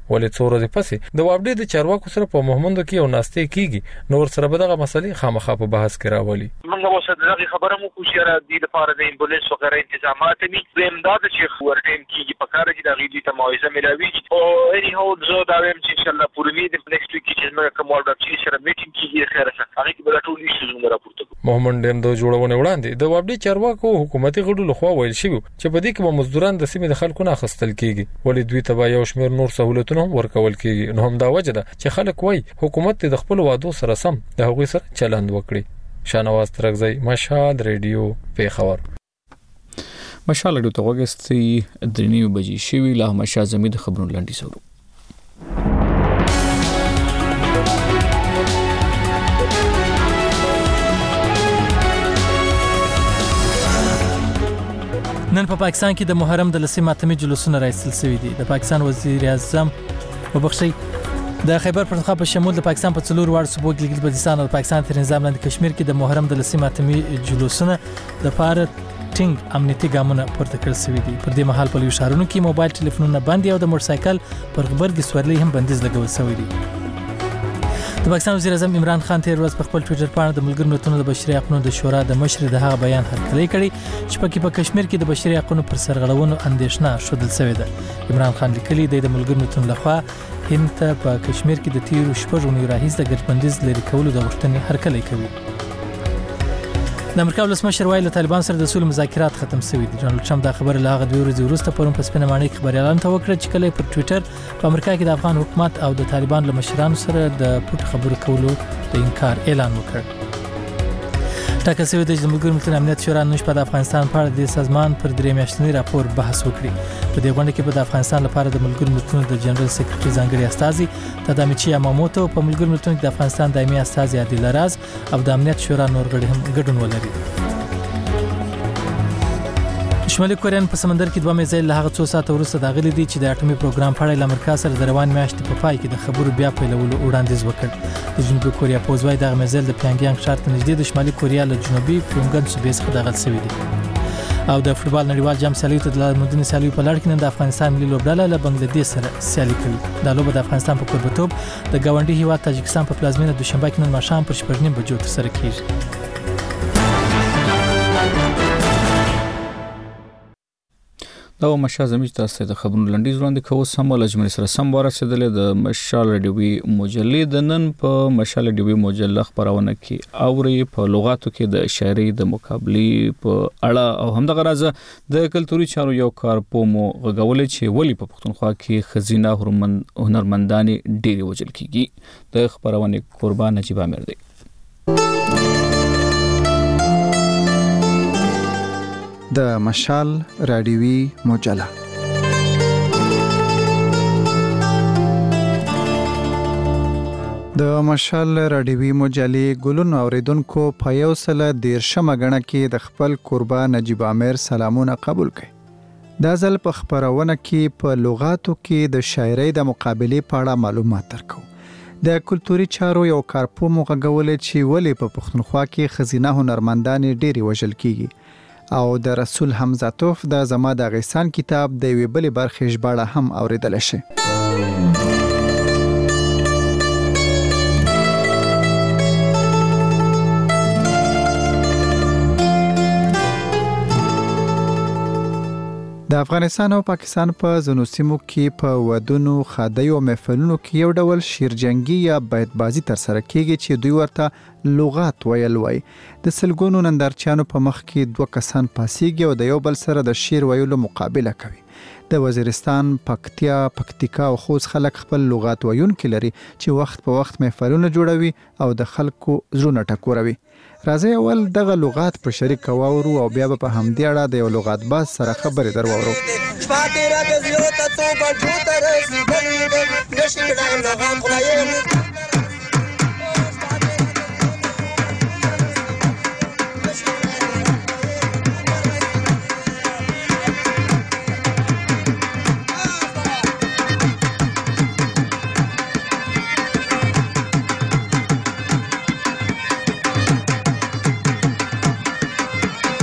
ولې څو ورځې پسې د وابډې د چارواکو سره په محمد کې یو ناستې کیږي نو ور سره به دغه مسلې خامخا په بحث کې راولي. موږ اوس دغه خبره مو کوو چې را دي لپاره د امبولانس وغیرہ تنظیمات می د امداد چې ورټیم کیږي په کار کې د غیدي ته موعظه ملاوي او اني هو زه دا وایم چې ان شاء الله پوره می د نیکسټ ویک چې موږ کوم ورډ چې سره میټینګ کیږي خیر سره هغه کې به ټول ایشوز راپورته کوو. محمد ډیم د جوړونې وړاندې د وابډې چارواکو حکومتي غړو لخوا ویل شوی چې په دې کې به مزدوران د سیمې د خلکو نه اخیستل کیږي ولې دوی ته یو شمېر نور سہولتونه ورکول کیږي. نو هم دا وجه ده چې خلک وایي حکومت د خپل وعدو سره سم د هغوی سره چلند وکړي. شانواز ترغزی مشال ریډیو پیښور. مشال ریډیو ته وګورئ درنیو بجې شوی له مشال زمید خبرونه لاندې سورو. نن په پاکستان کې د محرم د لسمې ماتمي جلوسونه راځل شوی دي. د پاکستان وزیر اعظم وبخښي د خیبر پښتونخوا په شمول د پاکستان په څلور واړو صوبو کې ګلګت بلتستان او پاکستان تر نظام لاندې کشمیر کې د محرم د لسمې ماتمي جلوسونه د پاره ټینګ امنیتي ګامونه پورته کړل شوی دي. پر دې مهال په لوی شهرونو کې موبایل ټلیفونونه بند او د موټر سایکل پر غبرګي سورلي هم بندیز لګول شوی دی. د پاکستان وزیر اعظم عمران خان تیر ورځ په خپل ټوئیټر باندې د ملګرو ملتونو د بشري حقوقو د شورا د مشر د هغه بیان هرکلی کړی چې پکې په کشمیر کې د بشري حقوقو پر سرغړونو اندېښنه شودل شوې ده. عمران خان لیکلي دی د ملګرو ملتونو لخوا هند ته په کشمیر کې د تیرو شپږو اونیو راهیسې د ګټبندیز لري کولو د غوښتنې هرکلی کوي. د امریکا ولسمشر وایي له طالبان سره د سولې مذاکرات ختم شوي دي. ډونالد ټرمپ دا خبره له هغه دوه ورځې وروسته پرون په سپینه ماڼۍ کې خبريالانو ته وکړه چې کله پر ټوئیټر په امریکا کې د افغان حکومت او د طالبان له مشرانو سره د پټ خبرو کولو د انکار اعلان وکړ. ټاکل شوی دی چې د ملګرو ملتونو امنیت شورا نن شپه د افغانستان په اړه د سازمان پر درې میاشتنی راپور بحث وکړي. په دې غونډه کې به د افغانستان لپاره د ملګرو ملتونو د جنرال سیکریټري ځانګړي استازي تدامیچی یاماموتو په ملګرو ملتونو کې د افغانستان دایمي استازي عادل راز او د امنیت شورا نور غړي هم ګډون ولري. شمالي کوریا په سمندر کې دوه میزایل له هغه څو ساعت وروسته داغلي دي چې د اټومي پروګرام په اړه د امریکا سره د روان میاشتې په پای کې د خبرو بیا پیلولو وړاندیز وکړ. د جنوبي کوریا پوځ وايي دغه میزایل د پیانګیانګ ښار ته نږدې د شمالي کوریا له جنوبي پیونګن صوبې څخه داغل شوی دی. او د فوتبال نړیوال جام سیالیو ته د لارموندنې سیالیو په لړ کې نن د افغانستان ملي لوبډله له بنگلاديش سره سیالي کوي. دا لوبه د افغانستان په کوربتوب د ګاونډي هیواد تاجکستان په پلازمینه دوشنبه کې نن ماښام پر شپږ نیم بجو ترسره کیږي. دا مشال زمید تاسو د خبرونو لنډیز وړاندې کوو. سم ول اجمنې سره سم ورسېدلې د مشال ریډیوي مجلې د نن په مشال ریډیوي مجله خبرونه کې اوري په لغاتو کې د شاعري د مقابلې په اړه او همدغه راز د کلتوري چارو یو کار په مو غوولې چې ولی په پښتونخوا کې خزینه هنرمندانې ډېری وجل کیږي. د خبرونه قربان نجيب امیر دی. د مشال رادیوي مجله د مشال رادیوي مجلې ګلونو اوریدونکو په یو سل دیرشمه غڼه کې د خپل قربان نجيب امیر سلامونه قبول کړي. دا ځل په خبرونه کې په لغاتو کې د شاعرۍ د مقابلې په اړه معلومات درکو. د کلتوري چارو یو کارپو مغولې چې ولی په پښتونخوا کې خزینه هنرمندانې ډېری وژل کیږي او د رسول حمزه توف د زما د غیسان کتاب د وی بل برخې ژباړه هم اوریدل شي. د افغانستان او پاکستان په ځینو سیمو کې په ودونو خادیو او محفلونو کې یو ډول شیرجنګي یا بیت بازی تر سره کیږي چې دوی ورته لغات ویل وای. د سلګونو نندارچیانو په مخ کې دوه کسان پاسيږي او د یو بل سره د شیر ویلو مقابله کوي. د وزیرستان، پکتیا، پکتیکا او خوست خلک خپل لغات ویونکي لري چې وخت په وخت محفلونه جوړوي او د خلکو زړونه ټکوروي. راځي اول دغه لغات په شریک واورو او بیا په همدې اړه د یو لغات باز سره خبرې درواورو.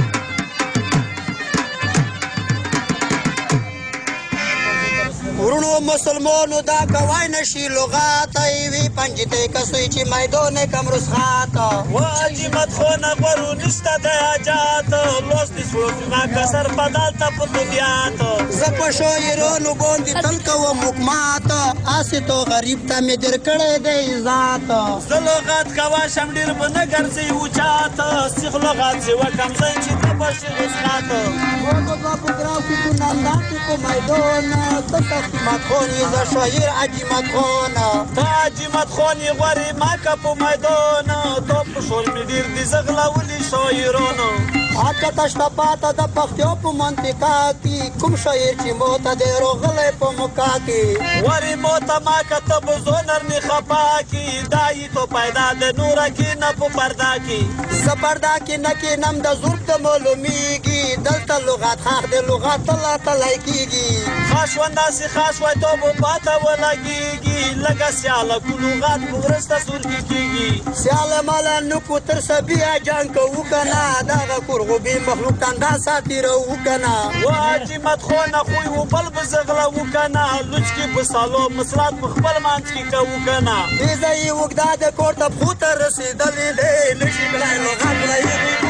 ورونو مسلمانو دا کوای نشي لغات وی پنځته کسوي چې میدان کم رسخات واجبت خو نه غورو نشته د حاجات لوس دي سوچ ما کسر بدل ته پدیات ز په شاعرانو باندې تل کوم حکمات اسه تو غریب ته مې در کړه د ذات ز لغات کوا شم ډیر بنه ګرځي او چات سیخ لغات سی وکم زین چې ته بشي رسخات وګو په ګرافي کو نندات کو میدان ته تقسیمات خونی ز شاعر عجیمت خون ته عجیمت خونی غوري ما کپ میدان تو په شول می ډیر دي زغلا ولي شاعرانو اته تاسو پاته د پختو په منطقه کې کوم شاعر چې موته د روغلې په مکا کې وری موته ما کتب زونر نه خپا کې دای ته پیدا د نور کې نه په پردا کې زبردا کې نه کې نم د زور ته معلومیږي دلته لغات حق د لغات الله تعالی کېږي خاص ونداسي خاص وای ته په پاته ولګيږي لګا سیاله کو لغات ورسته زور کېږي سیاله مال نو کو تر سبیا جان کو وکنا دا کور غبي مخلوق تندا ساتي رو وکنا واجبت خو نه خو و بل بزغلا وکنا لچ کې په سالو مسرات په خپل مانچ کې کو وکنا دې ځای وګدا د کوټ په خطر رسیدلې له نشي کړای لغات لایي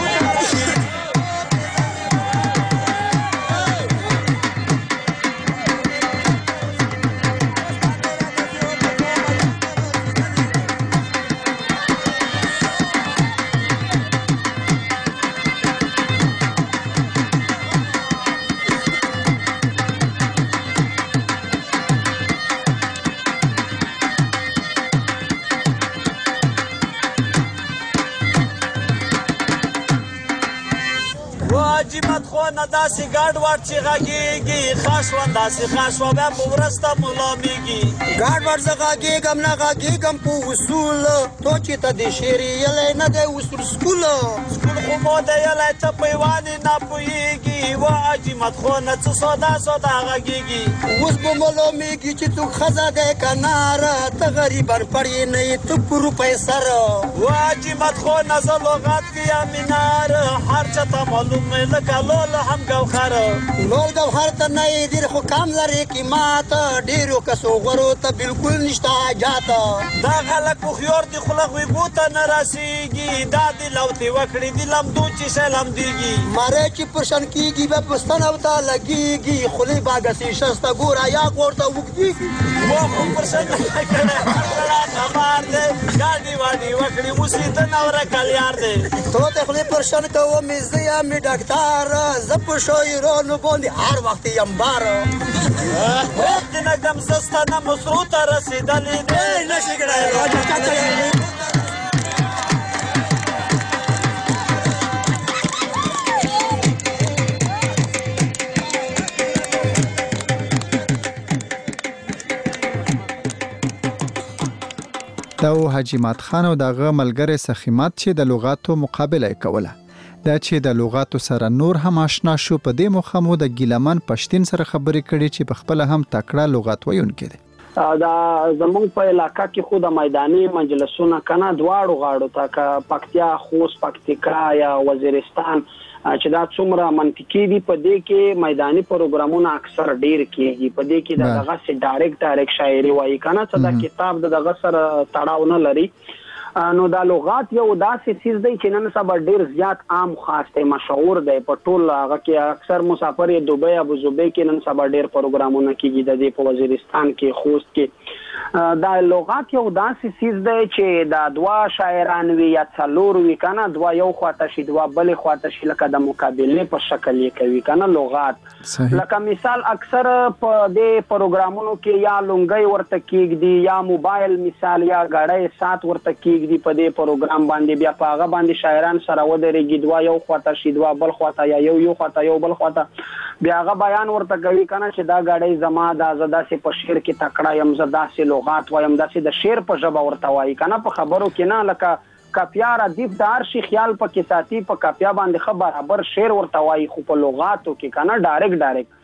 واجبت خو نه داسې ګاډ واټ چې غږیږي خاص ونداسې خاص و بیا په ورسته ملامیږي ګاډ واټ زه غږیږم نه غږیږم په اصول تو چې ته د شعر یلی نه دی اصول سکول سکول خو مو د یلی ته پیوانې نه پوهېږي واجبت خو نه څه سودا سودا غږیږي اوس به ملامیږي چې څوک ښځه دی کنار ته غریبان پړې نه یې ته په روپۍ سره واجبت خو نه زه لغات کې یا مینار هر چا ته معلوم لکه لول هم گوهر لول گوهر ته نه یې ډېر خو کم لري قیمت ډېرو کسو غورو ته بالکل نشته حاجت دا خلک هوښیار دي خو له غویبو ته نه رسېږي دا دې لوتې وکړې دي لمدو چې شی لمدېږي مری چې پرشن کېږي بیا پستن او ته لګېږي خولې باګسې شسته ګوره یا غور ته اوږدېږي ما خو پرشن نه کړی هر سړی خبر دی ګاډي واډي وکړي اوس یې ته نوره کلیار دی تو ته خولې پرشن کوم زه یم ډاکټر زه په شاعرانو باندې هر وخت یم بار وخت نه کم زسته نه مصرو ته رسېدلې دی نشي کړی دا حاجی مات خان او دغه ملګری سخیمات چې د لغاتو مقابله کوله دا چې د لغاتو سره نور هم آشنا شو په دې مخه مو د ګیلمن پښتين سره خبرې کړې چې په خپل هم تکړه لغات ویونکي دي دا زموږ په علاقہ کې خو د میداني مجلسونه کنه دواړو غاړو ته پکتیا خوست پکتیکا یا وزیرستان چې دا څومره منطقي دي په دې کې میداني پروګرامونه اکثر ډیر کیږي په دې کې دغه سي ډایرکټ ډایرکټ شاعري وایي کنه چې دا کتاب دغه سره تړاو نه لري نو دا لغات یو داسې چیز دی چې نن سبا ډیر زیات عام خاص دی مشهور دی په ټول هغه کې اکثر مسافر یې دوبۍ ابو ظبي کې نن سبا ډیر پروګرامونه کیږي د دې په وزیرستان کې خوست کې دا لغات یو داسې چیز دی چې دا دوا شاعران وی یا څلور وی کنه دوا یو خواته شي دوا بل خواته شي لکه د مقابله په شکل یې کوي کنه لغات لکه مثال اکثر په دې پروګرامونو کې یا لونګي ورته کېږي یا موبایل مثال یا غړې سات ورته کېږي دی په دې پروګرام باندې بیا په هغه باندې شاعران سره ودرېږي دوا یو خواته شي دوا بل خواته یا یو یو خواته یو بل خواته بیا هغه بیان ورته کوي کنه چې دا غړې زما د زدا سي په شعر کې تکړه يم زدا سي لغات وایم دا سي د شعر په ژبه ورته وایي کنه په خبرو کې نه لکه کاپیا را دیپ دار شي خیال په کې ساتي په کاپیا باندې خبر برابر شعر ورته وایي خو په لغاتو کې کنه ډایرکټ ډایرکټ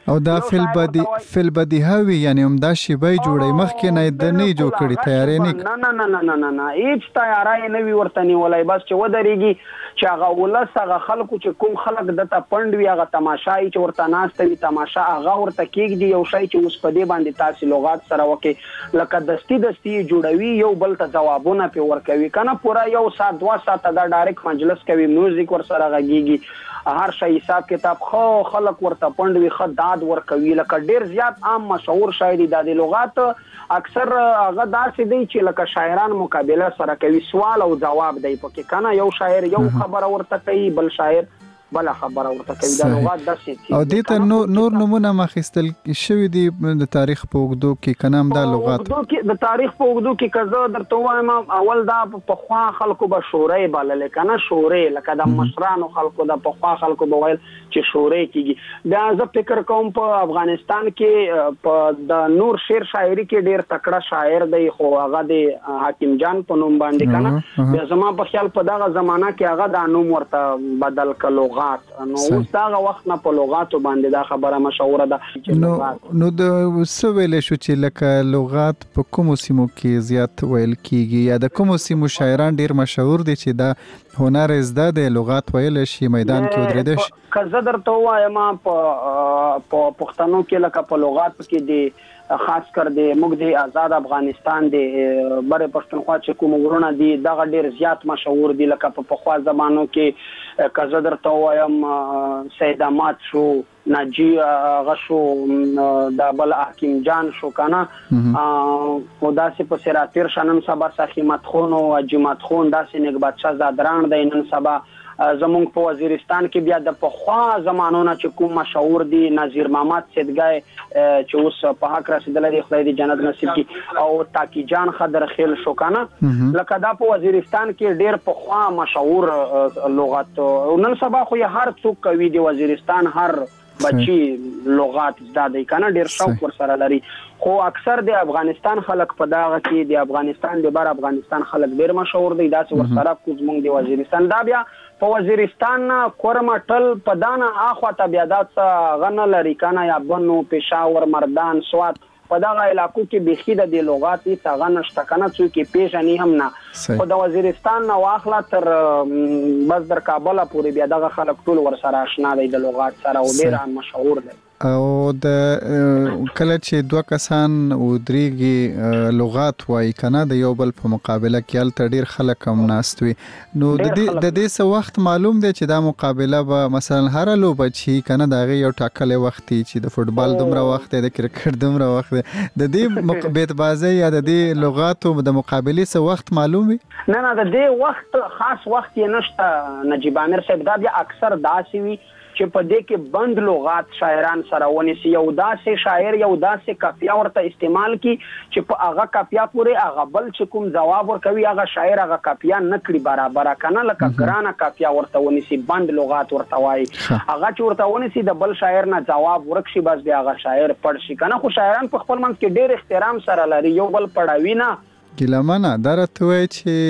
او دا فل بدی فل بدی هوی یعنی هم دا شی به جوړي مخکې نه د نه جوړ کړي تیاری نه نه نه نه نه نه هیڅ تیاری نه وی ورته نیولای بس چې ودرېږي چې هغه ولس هغه خلکو چې کوم خلک دته پند وی هغه تماشای چې ورته ناشته وی تماشا هغه ورته کېږي یو شی چې اوس په دې باندې تاسو لغات سره وکي لکه دستی دستی جوړوي یو بل ته جوابونه په ورکوي کنه پورا یو سات دوا سات دا ډایرکټ مجلس کوي میوزیک ور سره غږیږي هر شی حساب کتاب خو خلک ورته پند وی خداد ور کوي لکه ډیر زیات عام مشهور شاعری د لغات اکثر هغه داسې دی چې لکه شاعران مقابله سره کوي سوال او جواب دی پکې کنه یو شاعر یو خبر ورته کوي بل شاعر بل خبر ورته کوي د لغات داسې او دې ته نور نور نمونه مخستل شوی دی د تاریخ په وګدو کې کنام د لغات د تاریخ په وګدو کې کزه درته وایم اول دا په خوا خلکو به شورې بلل کنه شورې لکه د مشرانو خلکو د په خوا خلکو به ویل چې شورې کیږي دا زه فکر کوم په افغانستان کې په د نور شعر شاعری کې ډیر تکړه شاعر دی خو هغه د حکیم جان په نوم باندې کنه بیا زما په خیال په دغه زمانہ کې هغه د نوم ورته بدل کړو نو اوس دا وخت نه په لغاتو باندې دا خبره مشهوره ده نو نو د سویل شو چې لکه لغات په کوم سیمو کې زیات ویل کیږي یا د کوم سیمو شاعران ډیر مشهور دي چې دا هنر زده د لغات ویل شي میدان کې ودرېدل شي کزه درته وایم په په پښتنو کې لکه په لغات کې دي خاص کر د موږ د آزاد افغانستان د بره پښتونخوا چې کوم ورونه دي دغه ډیر زیات مشهور دي لکه په پخوا زمانو کې کزه درته وایم سید احمد شو ناجی غشو د بل حکیم جان شو کنه او داسې په سراتیر شنن سبا سخیمت خون او اجمت خون داسې نګ بادشاہ زادران د نن سبا زمونږ په وزیرستان کې بیا د پخوا زمانونو چې کوم مشهور دي نذیر محمد سیدګای چې اوس په حق رسیدلې دی خدای دې جنت نصیب کړي او تاکی جان خضر خیل شو کنه لکه دا په وزیرستان کې ډیر پخوا مشهور لغت نن سبا خو هر څوک کوي د وزیرستان هر بچي لغات زده دي کنه ډیر شوق ور سره لري خو اکثر د افغانستان خلک په داغه کې د افغانستان د بار افغانستان خلک ډیر مشهور دي داسې ور سره کوزمنګ د وزیرستان دا بیا په وزیرستان کورما ټل په دانه اخوا طبيعت غنه لري کنه یا بنو پېښور مردان سوات په دغه علاقو کې بيخي د لغات څنګه نشته کنه چې پیژنې هم نه خو د وزیرستان نو اخلا تر بس در کابل پورې بیا دغه خلک ټول ور سره آشنا دي د لغات سره او ډیر مشهور دي او د کله چې دوه کسان ودرېږي لغات وای کنه د یو بل په مقابله کې ال تډیر خلک هم ناستوي نو د دې د دې څه وخت معلوم دی چې دا مقابله به مثلا هر لوبه چې کنه دا یو ټاکلې وخت چې د فوتبال دومره وخت دی د کرکټ دومره وخت دی د دې مقابله بازي یا د دې لغاتو د مقابله څه وخت معلوم وي نه نه د دې وخت خاص وخت یې نشته نجیب عامر صاحب دا بیا اکثر داسي وي چې په دې کې بند لغات شاعران سره ونیسي یو داسې شاعر یو داسې کافیه ورته استعمال کی چې په هغه کافیه پورې هغه بل چې کوم جواب ورکوي هغه شاعر هغه کافیه نکړي برابر کنه لکه ګرانه کافیه ورته ونیسي بند لغات ورته وایي هغه چې ورته ونیسي د بل شاعر نه جواب ورکشي بس بیا هغه شاعر پړ شي کنه خو شاعران په خپل منځ کې ډېر احترام سره لري یو بل پړاوي نه ګلمنه درته وای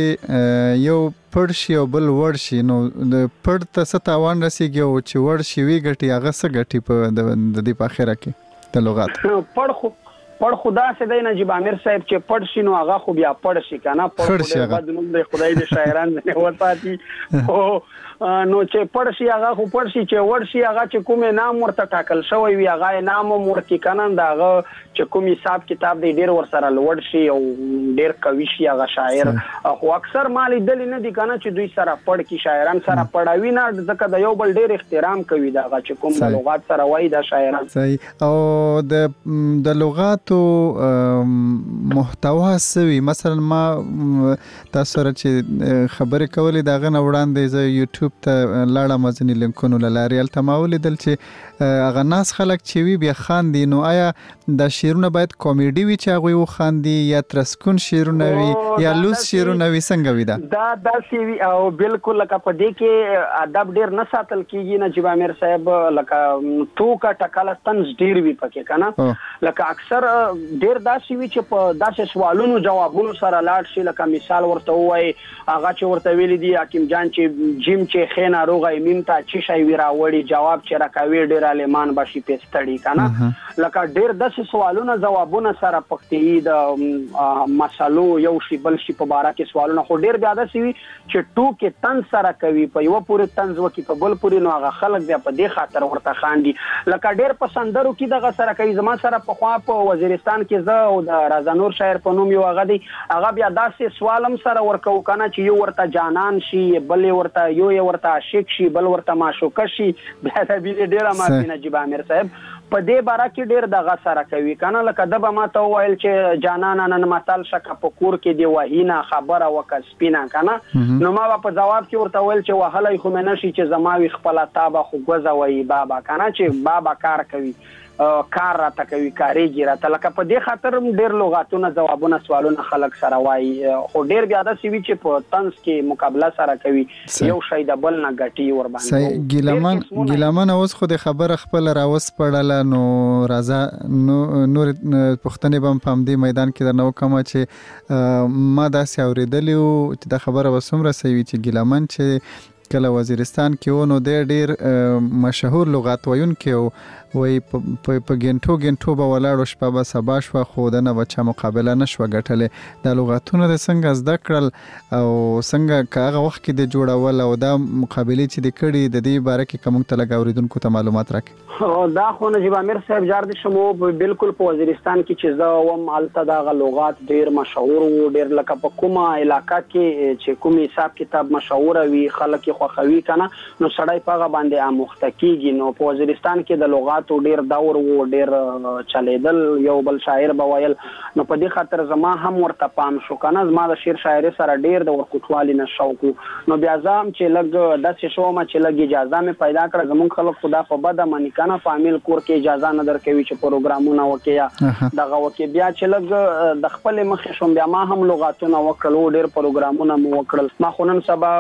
چې یو پړ شي او بل ور شي نو د پړ ته ستاوان رسیږي او چې ور شي وی غټي هغه څه غټي په د دې په اخره کې د لغات پړ خو پړ خدا سي د نجیب عامر صاحب چې پړ شي نو هغه خو بیا پړ شي کنه پړ خو د نوم د خدای د شاعران نه وتاتي او نو چې پړ شي هغه خو پړ شي چې ور شي هغه چې کومه نام ورته ټاکل شوی وي هغه نام ورته کنه داغه چې کوم حساب کتاب دی ډیر ور سره لوړ شي او ډیر کوي شي هغه شاعر خو اکثر مال دل نه دي کنه چې دوی سره پړ کی شاعران سره پړاوي نه ځکه د یو بل ډیر احترام کوي داغه چې کوم د لغات سره وای د شاعران صحیح او د د لغات تو محتوا سوي مثلا ما تاسو سره چې خبرې کولې دا غن وړاندې ز یوټیوب ته لاړه مزنی لینکونو لاري التماول دل چې اغه ناس خلک چې وی بیا خان دي نو آیا د شیرونه باید کامیډي وي چې هغه و خان دي یا ترسکون شیرونه وي یا لوس شیرونه وي څنګه وي دا دا د سی وی او بالکل لکه په دې کې ادب ډیر نه ساتل کیږي نجیب عامر صاحب لکه تو کا ټکاله تنز ډیر وی پکې کنه لکه اکثر ډیر داسې وی چې په داسې سوالونو جوابونو سره لاړ شي لکه مثال ورته وای هغه چې ورته ویل دي حکیم جان چې جیم چې چې خې ناروغه مين ته چې شي ویرا وړي جواب چې راکوي ډیر عالمان بشي پېستړي کنه لکه ډیر د سوالونو جوابونه سره پختې د مسالو یو شی بل شي په باره کې سوالونه خو ډیر بیا د سوي چې ټوکې تن سره کوي په یو پورې طنز وکي په بل پورې نو هغه خلک بیا په دې خاطر ورته خاندي لکه ډیر پسندرو کې دغه سره کوي زما سره په خوا په وزیرستان کې زه او د رازانور شاعر په نوم یو هغه دی هغه بیا داسې سوالم سره ورکو کنه چې یو ورته جانان شي بل ورته یو یو ورته عاشق شي بل ورته معشوق شي بیا د دې ډیره مافي نجیب عامر صاحب په دې باره کې ډیر دغه سره کوي کنه لکه د به ما ته وویل چې جانان نن متل شکه په کور کې دی وهینا خبره وکړه سپینا کنه نو ما په جواب کې ورته ویل چې وهلای خو مې نشي چې زماوي خپل تابه خو غوځوي بابا کنه چې بابا کار کوي کار را تکوي کاریږي را تلکه په دې خاطر ډیر لغاتونه جوابونه سوالونه خلک سره وایي خو ډیر بیا د سوي چې په طنز کې مقابله سره کوي یو شی د بل نه غټي ور باندې صحیح ګیلمن ګیلمن اوس خو د خبره خپل راوس پړل نو راځه نو نور پښتنې بم پام دی میدان کې درنو کوم چې ما دا ساوریدلیو چې د خبره وسوم رسوي چې ګیلمن چې کله وزیرستان کې ونه د ډیر مشهور لغات وایون کې وای په ګنټو ګنټو به ولاړو شپه به سبا شو خو د نه بچا مقابله نشو غټلې د لغاتونو د څنګه زده کړل او څنګه کاغه وخت کې د جوړول او د مقابله چې د کړي د دې باره کې کوم ته لګاوریدونکو ته معلومات راکړي دا خو نجیب عامر صاحب جار دي شمو بالکل په وزیرستان کې چې زه وم الته دا لغات ډیر مشهور او ډیر لکه په کومه علاقہ کې چې کوم حساب کتاب مشهور وي خلک خوخوي کنه نو سړی پاغه باندې اموخته کیږي نو په وزیرستان کې د لغات ډیر دور وو ډیر چلیدل یو بل شاعر بوایل نو په دې خاطر زما هم ورته پام شو کنه زما د شعر شاعري سره ډیر د ورکوټوالي نه شوق نو بیا ځم چې لګ د څه شو ما چې لګ اجازه مې پیدا کړ زمون خلک خدا په بده منی کنه فامیل کور کې اجازه نه درکوي چې پروګرامونه وکیا دغه وکي بیا چې لګ د خپل مخ شوم بیا ما هم لغاتونه وکړل ډیر پروګرامونه مو وکړل ما خونن سبا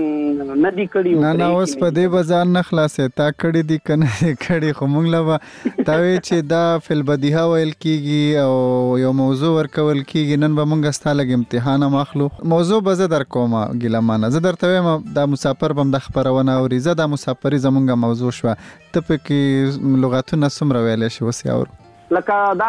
نه دی کړی نه نه اوس په دې بازار نه خلاصې تا کړی دی کنه کړی خو مونږ لا دا چې دا فل بدیها ویل کیږي او یو موضوع ورکول کیږي نن به مونږ ستاله امتحان ماخلو موضوع به زه در کومه ګیلمانه زه درته وایم دا مسافر بم د خبرونه او ریزه د مسافری زمونږه موضوع شو ته په کې لغاتونه سمره ویل شي وسیاور لکه دا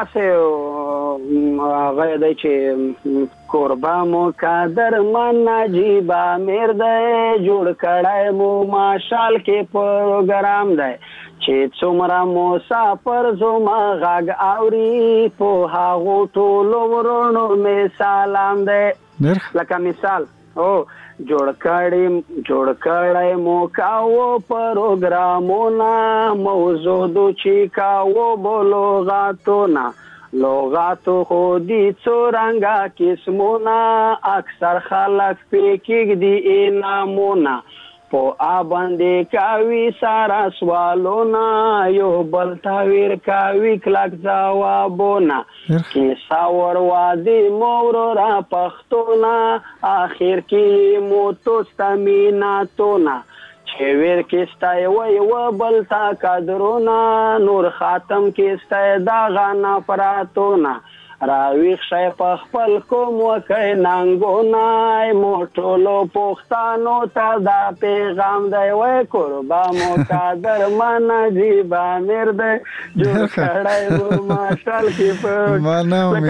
سه غیر دی چې قربا مو قدر من نجیبا میر دی جوړ کړای مو ماشال کې پروګرام دی چې څومره مسافر زما غږ اوري په هغو ټولو ورونو می سلام دی لکه مثال او جوړ کړی جوړ کړی مو کاو پروګرامونه موضوع دو چې کاو بولو غاتونه لغاتو خو دی څورنګه قسمونه اکثر خلک پکې دی انامونه په باندې کاوي سارا سوالونه یو بل تاویر کاوي کلک جوابونه کې ساور وادي مور را پختونه اخر کې مو تو ستامیناتونه چې ور کې ستای وای و بل تا قدرونه نور خاتم کې ستای دا غنا پراتونه راویخ شای په خپل کوم وکای نانګونای موټولو پښتانو ته دا پیغام دی وای قربا مو قادر من جیبا میر دی جوړ کړای و ماشال کې په منم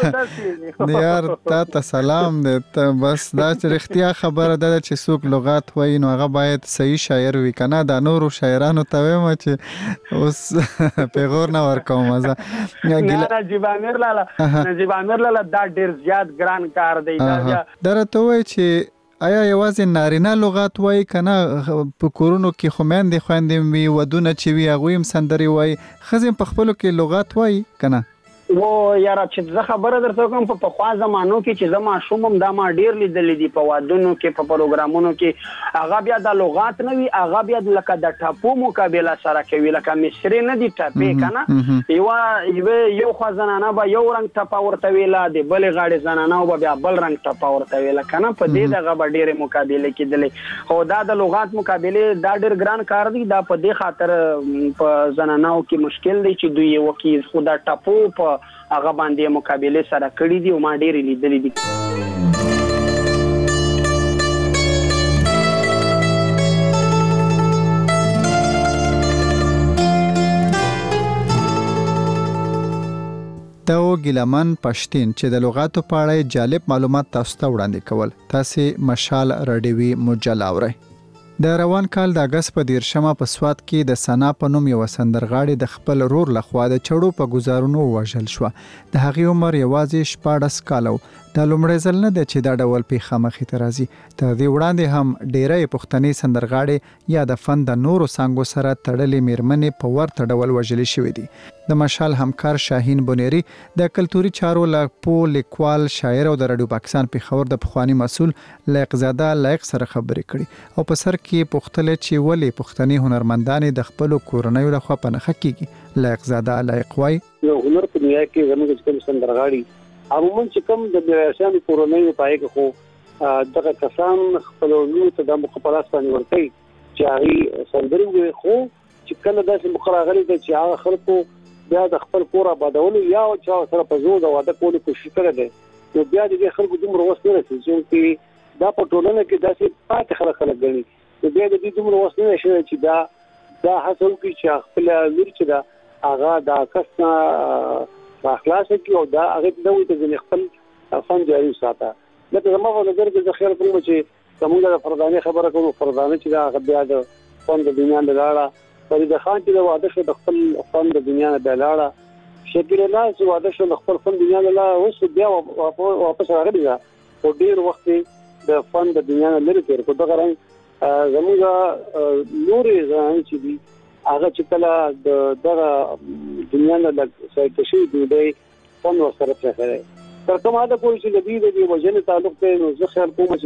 یار یار تا ته سلام دې ته بس دا چې اختیار خبره ده چې څوک لغات وای نو هغه باید صحیح شاعر وي کنه دا نورو شاعرانو ته وایم چې اوس پیغور نه ورکوم زه نه جیبا میر لاله نجیب عامر لاله دا ډیر زیات ګران کار دی دا درته وای چې آیا یوازې نارینه لغات وای کنه په کورونو کې خومندې خويندې وي ودونه چې وي هغه هم سندري وای خزم په خپلو کې لغات وای کنه و یاره چې زه خبره درته کوم په خوا زمانو کې چې زما شومم دا ما ډیر لیدلې دي په وادونو کې په پروګرامونو کې هغه بیا د لغات نه وي هغه بیا لکه د ټاپو مقابله سره کوي لکه مصری نه دي ټاپې کنه یو یو خوا زنانه به یو رنگ ټاپا ورته ویلا دی بل غاړي زنانه او بیا بل رنگ ټاپا ورته ویلا کنه په دې دغه به ډیره مقابله کېدلې او دا د لغات مقابله دا ډیر ګران کار دی دا په دې خاطر په زنانو کې مشکل دی چې دوی وکي خدا ټاپو په هغه باندې مقابله سره کړی دی او ما ډېر لیدلې دي دا ګیلمن پښتين چې د لغاتو په اړه جالب معلومات تاسو ته وړاندې کول. تاسو مشال رادیوي مجله اورئ. د روان کال د اگست په دیرشمه په سوات کې د سنا په نوم یو سندرغاړي د خپل رور لخوا د چړو په گزارونو وژل شو. د هغې عمر یوازې شپاړس کاله و. دا لومړی ځل نه دی چې دا ډول پیښه مخې ته راځي. تر دې وړاندې هم ډېری پښتني سندرغاړي یا د فن د نورو څانګو سره تړلې میرمنې په ورته ډول وژلې شوې دي. د مشال همکار شاهین بونیری د کلتوري چارو لپو لیکوال شاعر او د رادیو پاکستان پیښور د پخوانی مسول لایقزاده لایق سره خبرې کړي او په سر کې پوښتنه چې ولې پښتني هنرمندانې د خپل کورنۍ لخوا په نخښه کېږي. لایقزاده لایق وای یو هنر په دنیا کې زموږ چې کوم سندرغاړي عموما چې کوم د بیرشان کورنۍ په پای کې خو دغه کسان خپل نو ته د مخابرات باندې ورته چې هغه سندري وي خو چې کله داسې مخراغلي چې هغه خلکو بیا د خپل کور آبادولو یا چا سره په زور د واده کولو کوشش کړي دي نو بیا د خلکو دومره وسته رسېږي چې دا په ټولنه کې داسې پاتې خلک خلک غني نو بیا د دې دومره وسته نشي چې دا دا حاصل کوي چې خپل لور چې دا هغه د کسنا اخلاص کې او دا هغه د دوی ته خپل فن جاري ساته لکه زموږ نظر کې د خیر کوم چې کومه د فردانه خبره کوو فردانه چې دا بیا د فن د دنیا له لاړه فرید خان چې د واده شو د خپل فن د دنیا نه بلاړه شکل الله چې واده شو د خپل فن دنیا نه لاړه اوس بیا واپس راغلی دا په ډیر وخت د فن د دنیا نه لري کېږي په دغه رنګ زموږ نورې ځان چې دي هغه چې کله د دغه دنیا نه لږ سایت شي دی فن وسره څخه تر کومه دا کوئی چې د دې د وجنه تعلق ته نو زه خیال کوم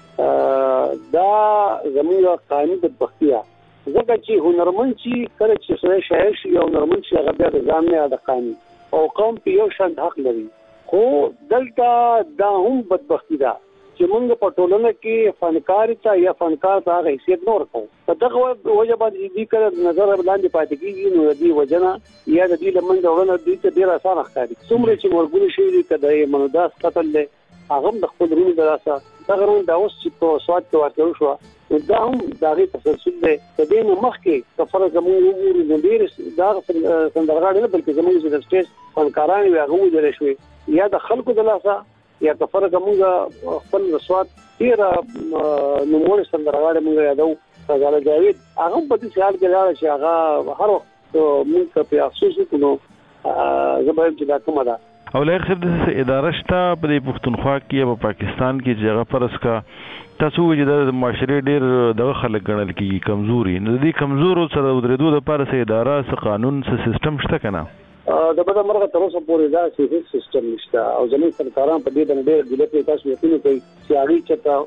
چې دا زموږ قانون د بختیا زګه چې هنرمند چې کله چې سره شاعر شي او هنرمند چې هغه بیا د ځان نه د قانون او قوم په یو شان حق لري خو دلته دا هم بدبختی ده چې موږ په ټولنه کې فنکار ته یا فنکار ته هغه حیثیت نه ورکو په دغه وجه باندې دې کړه نظر باندې پاتې کیږي نو دې وجنه یا د دې لمن ډولونه دې ته ډیر اسانه ښکاري څومره چې مرګونی شي دې کده منوداس قتل له هغه د خپل رونو دراسه دغه رون دا اوس چې په سواد کې ورته شو دا هم داغه تسلسل دی د دې مخکې سفر زموږ وګورو د ډیر دا سندرغاړي نه بلکې زموږ د سټیج فنکاران وي هغه درې شوي یا د خلکو د لاسه یا کفر زموږ خپل رسوات تیر نمونه سندرغاړي موږ یادو غاله جاوید هغه په دې حال کې دا چې هغه هر وخت موږ په افسوس کوو زبر چې دا کومه ده او لایق صاحب د اداره شته په پښتونخوا کې په پاکستان کې چې هغه فرض کا تاسو وجه د معاشري ډیر دغه خلک ګڼل کیږي کمزوري نو د دې کمزورو سره ودرېدو لپاره سه اداره سه قانون سه سیستم شته کنه د بده مرغه تر اوسه پورې دا هیڅ سیستم نشته او زموږ سرکاران په دې باندې ډېر دلته تاسو یقین کوي چې هغه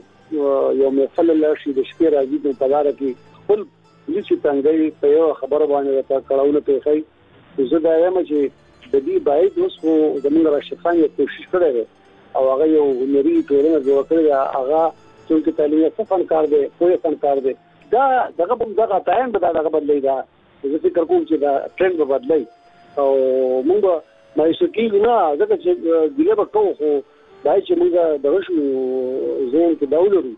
چې یو محفل لاشي د شپې راځي د بازار کې خپل لچې څنګه په یو خبره باندې تا کړهونه پیخي زه دا یم چې د دې باید اوس زموږ راشفان یو کوشش کړی او هغه یو نری ټولنه جوړ کړی هغه چې تعلیم یې فنکار دی کوی فنکار دی دا دغه په دغه تایم به دغه بدلی دا زه فکر کوم چې دا ټرند به بدلی او موږ مې سکیږو نه ځکه چې ګیله به کوو خو دا چې موږ دغه شو زین کې داولرو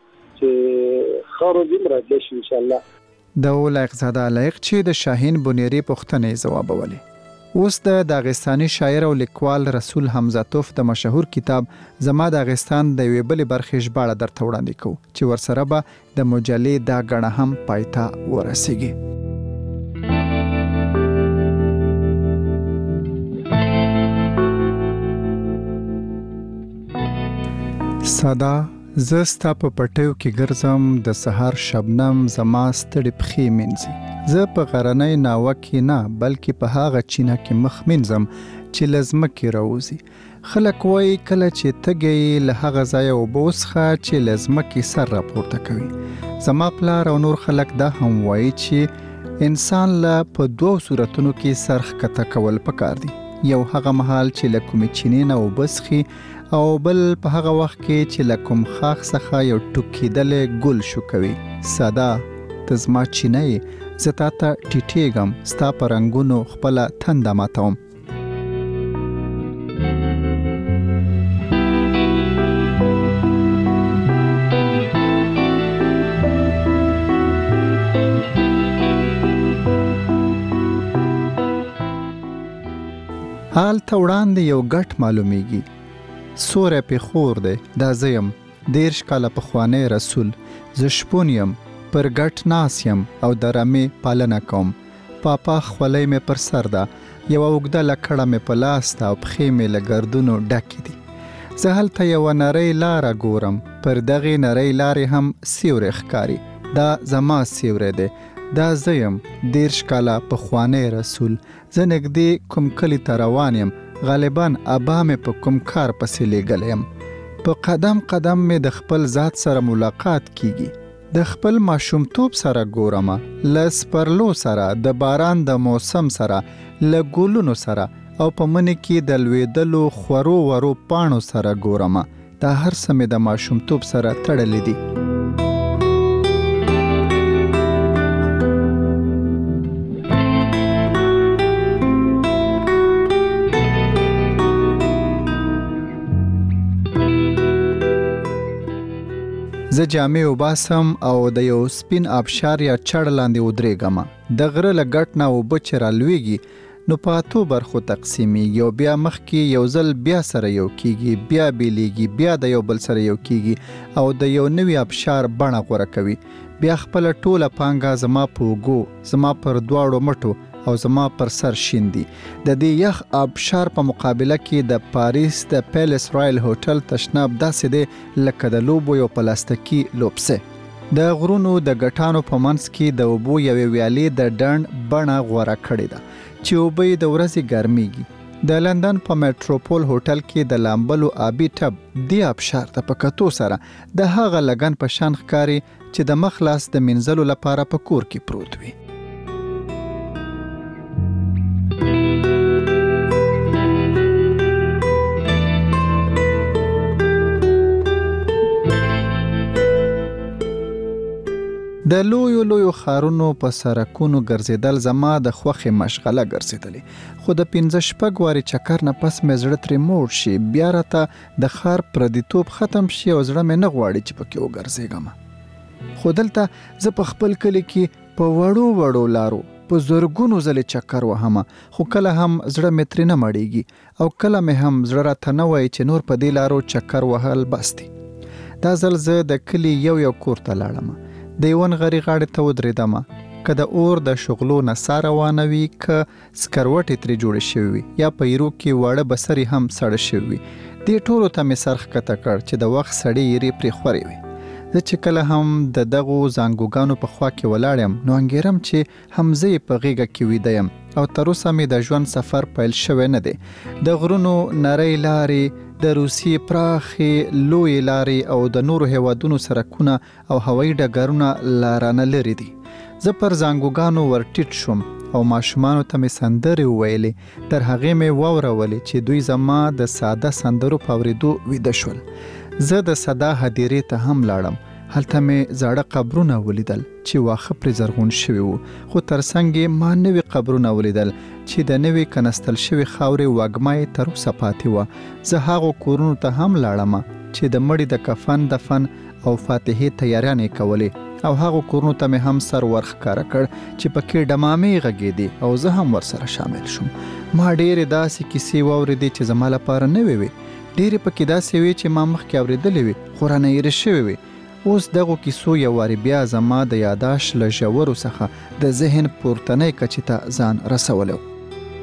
چې خارو دې مراد شي ان شاء الله د لایقزاده لایق چې د شاهین بونیری پوښتنې ځوابولې. اوس د داغستاني شاعر او لیکوال رسول حمزه توف د مشهور کتاب زما د داغستان د یوې بلې برخې ژباړه درته وړاندې کوو چې ورسره به د مجلې دا غڼه هم پایته ورسیږي. صدا زستا په پټیو کې ګرځم د سحر شبنم زما ستړي پخې منځي زه په غرنۍ ناوه کې نه بلکې په هغه چینه کې مخ منځم چې لزمه کې راوځي خلک وایي کله چې تګي له هغه ځای او بوسخه چې لزمه کې سر راپورته کوي زما پلار او نور خلک دا هم وایي چې انسان له په دوو صورتونو کې سرخ کته کول پکار دي یو هغه محل چې له کومې چینې نه وبسخي او بل په هغه وخت کې چې لکم خاخ څخه یو ټوکېدلې ګل شو کوي صدا ته زما چینه زتا ته ټیټېږم ستا په رنګونو خپله تنده ماتوم حال ته وړاندې یو ګټ معلومیږي سوری پې خور دی دا زه یم دیرش کاله پخوانی رسول زه شپون یم پر ګټ ناس یم او د رمې پالنه کوم پاپا خولۍ مې پر سر ده یوه اوږده لکړه مې په لاس ده او پښې مې له ګردونو ډکې دي زه هلته یوه نرۍ لاره ګورم پر دغې نرۍ لارې هم سیوری ښکاري دا زما سیوری دی دا زه یم دیرش کاله پخوانی رسول زه نږدې کوم کلي ته روان یم غالبا ابا مې په کوم کار پسې لیږلی یم په قدم قدم مې د خپل ذات سره ملاقات کیږي د خپل ماشومتوب سره ګورم له سپرلو سره د باران د موسم سره له ګلونو سره او په مني کې د لویدلو خورو ورو پاڼو سره ګورم دا هر څه مې د ماشومتوب سره تړلی دي زه جامې وباسم او د یو سپین آبشار یا چړ لاندې ودرېږم د غره له ګټ نه اوبه چې رالویږي نو په اتو برخو تقسیمیږي او بیا مخکې یو ځل بیا سره یو کیږي بیا بیلیږي بیا د یو بل سره یو کیږي او د یو نوي آبشار بڼه غوره کوي بیا خپله ټوله پانګه زما په اوږو زما پر دواړو مټو او زما پر سر شیندي د دې یخ آبشار په مقابله کې د پاریس د پیلس رایل هوټل تشناب داسې دی لکه د لوبو یو پلاستیکي لوبسه د غرونو د ګټانو په منځ کې د اوبو یوې ویالې د ډنډ بڼه غوره کړې ده چې اوبه یې د ورځې ګرمیږي د لندن په میټروپول هوټل کې د لامبلو آبي ټب دې آبشار ته په کتو سره د هغه لګن په شان ښکاري چې د مخ لاس د مینځلو لپاره په کور کې پروت وي د لویو لویو ښارونو په سرکونو ګرځېدل زما د خوښې مشغله ګرځېدلې خو د پنځه شپږ وارې چکر نه پس مې زړه ترې موړ شي بیا راته د ښار پردیتوب ختم شي او زړه مې نه غواړي چې پکې وګرځېږم خو دلته زه په خپل کلي کې په وړو وړو لارو په زرګونو ځلې چکر وهم خو کله هم زړه مې ترې نه مړېږي او کله مې هم زړه راته نه وایي چې نور په دې لارو چکر وهل بس دي دا ځل زه د کلي یو یو کور ته لاړم د یو نغري غاړې ته ودرېدم که د اور د شغلو نڅا روانه وي که سکروټې ترې جوړې شوې وي یا په ایرو کې واړه بسرې هم ساړه شوي وي دې ټولو ته مې سر ښکته کړ چې د وخت سړې ایرې پرې خورې وي زه چې کله هم د دغو زانګوګانو په خوا کې ولاړ یم نو انګېرم چې هم زه یې په غېږه کې ویده یم او تر اوسه مې د ژوند سفر پیل شوی نه دی د غرونو نرۍ لارې د روسیې پراخې لویې لارې او د نورو هیوادونو سرکونه او هوایي ډګرونه لا رانه لرې دي زه پر زانګوګانو ورټیټ شوم او ماشومانو ته مې سندرې وویلې تر هغې مې واورولې چې دوی زما د ساده سندرو په اورېدو ویده شول زه د صدا هدیرې ته هم لاړم هلته مې زاړه قبرونه ولیدل چې واښه پرې زرغون شوي وو خو تر څنګ یې ما نوي قبرونه ولیدل چې د نوي کنستل شوي خاورې وږمه یې تر اوسه پاتې وه زه هغو کورونو ته هم لاړم چې د مړي د کفن دفن او فاتحې تیاریانې کولې او هغو کورونو ته مې هم سر ورښکاره کړ چې پکې ډمامې غږېدې او زه هم ورسره شامل شوم ما ډېرې داسې کیسې واورېدې چې زما لپاره نوې وې ډېرې پکې داسې وې چې ما مخکې اورېدلې وې خو رانه هېرې شوې وې اوس دغو کیسو یو وارې بیا زما د یاداشت له ژورو څخه د ذهن پورتنۍ کچې ته ځان رسولی و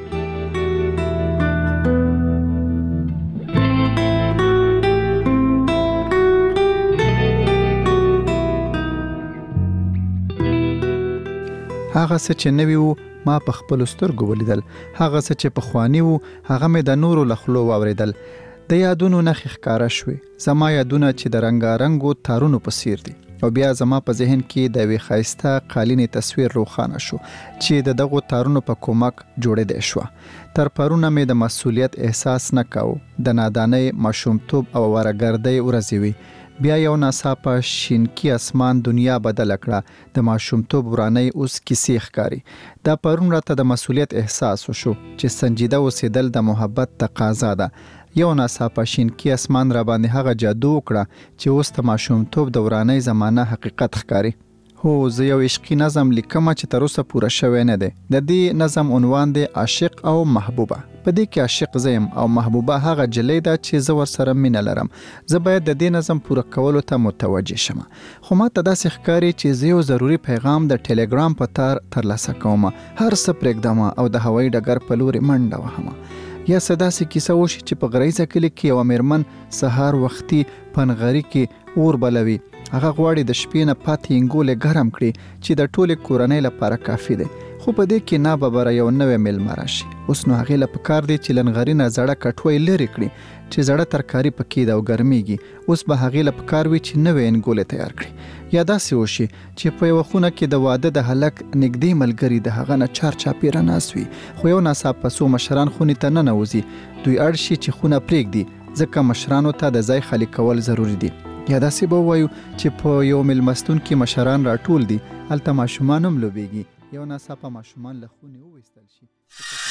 هغه څه چې نوي وو ما په خپلو سترګو ولیدل هغه څه چې پخواني وو هغه مې د نورو له خولو واورېدل د یادونو نښې ښکاره شوې زما یادونه چې د رنګارنګو تارونو په څیر دي او بیا زما په ذهن کې د یوې ښایسته قالینې تصویر روښانه شو چې د دغو تارونو په کومک جوړېدی شوه تر پرونه مې د مسؤلیت احساس نه کاوه د نادانۍ ماشومتوب او ورګردۍ ورځې وي بیا یو ناڅاپه شینکي اسمان دنیا بدله کړه د ماشومتوب ورانۍ اوس کیسې ښکاري دا پرون راته د مسؤلیت احساس وشو چې سنجیده اوسېدل د محبت تقاضا ده یو ناڅاپه شینکي اسمان را باندې هغه جادو وکړه چې اوس د ماشومتوب د ورانۍ زمانه حقیقت ښکاري هو زه یو عشقي نظم لیکم چې تر اوسه پوره شوی نه دی. د دې نظم عنوان دی عاشق او محبوبه. په دې کې عاشق زیم او محبوبه هغه جلی ده چې زه ورسره مینه لرم. زه باید د دې نظم پوره کولو ته متوجه شم. خو ما ته داسې ښکاري چې زه یو ضروري پیغام د ټلګرام په تار ترلاسه کوم. هر څه پرېږدم او د هوایي ډګر په لوري منډه وهم. یا سداسې کیسه وشي چې په غریزه کلی کې یو میرمن سهار وختي پنغري کې اور بلوي. هغه غواړي د شپې نه پاتې انګولې ګرم کړي چې د ټولې کورنۍ لپاره کافي دی. خو په دې کې ناببره یو نوی میلمه راشي. اوس نو هغې له پکار دی چې لنغري نه زړه کټوۍ لرې کړي چې زړه ترکاري پکې ده او ګرمیږي. اوس به هغې له پکار وي چې نوی انګولې تیار کړي. یا داسې وشي چې په یوه خونه کې د واده د هلک نږدې ملګري د هغه نه چار چاپېره ناست وي. خو یو ناڅاپه څو مشران خونې ته ننوځي. دوی اړ شي چې خونه پرېږدي ځکه مشرانو ته د ځای خالي کول ضروري دي. یا داسې به ووایو چې په یو میلمستون کې مشران راټول دي، هلته ماشومان هم لوبېږي. یو ناڅاپه ماشومان له خونې وویستل شي.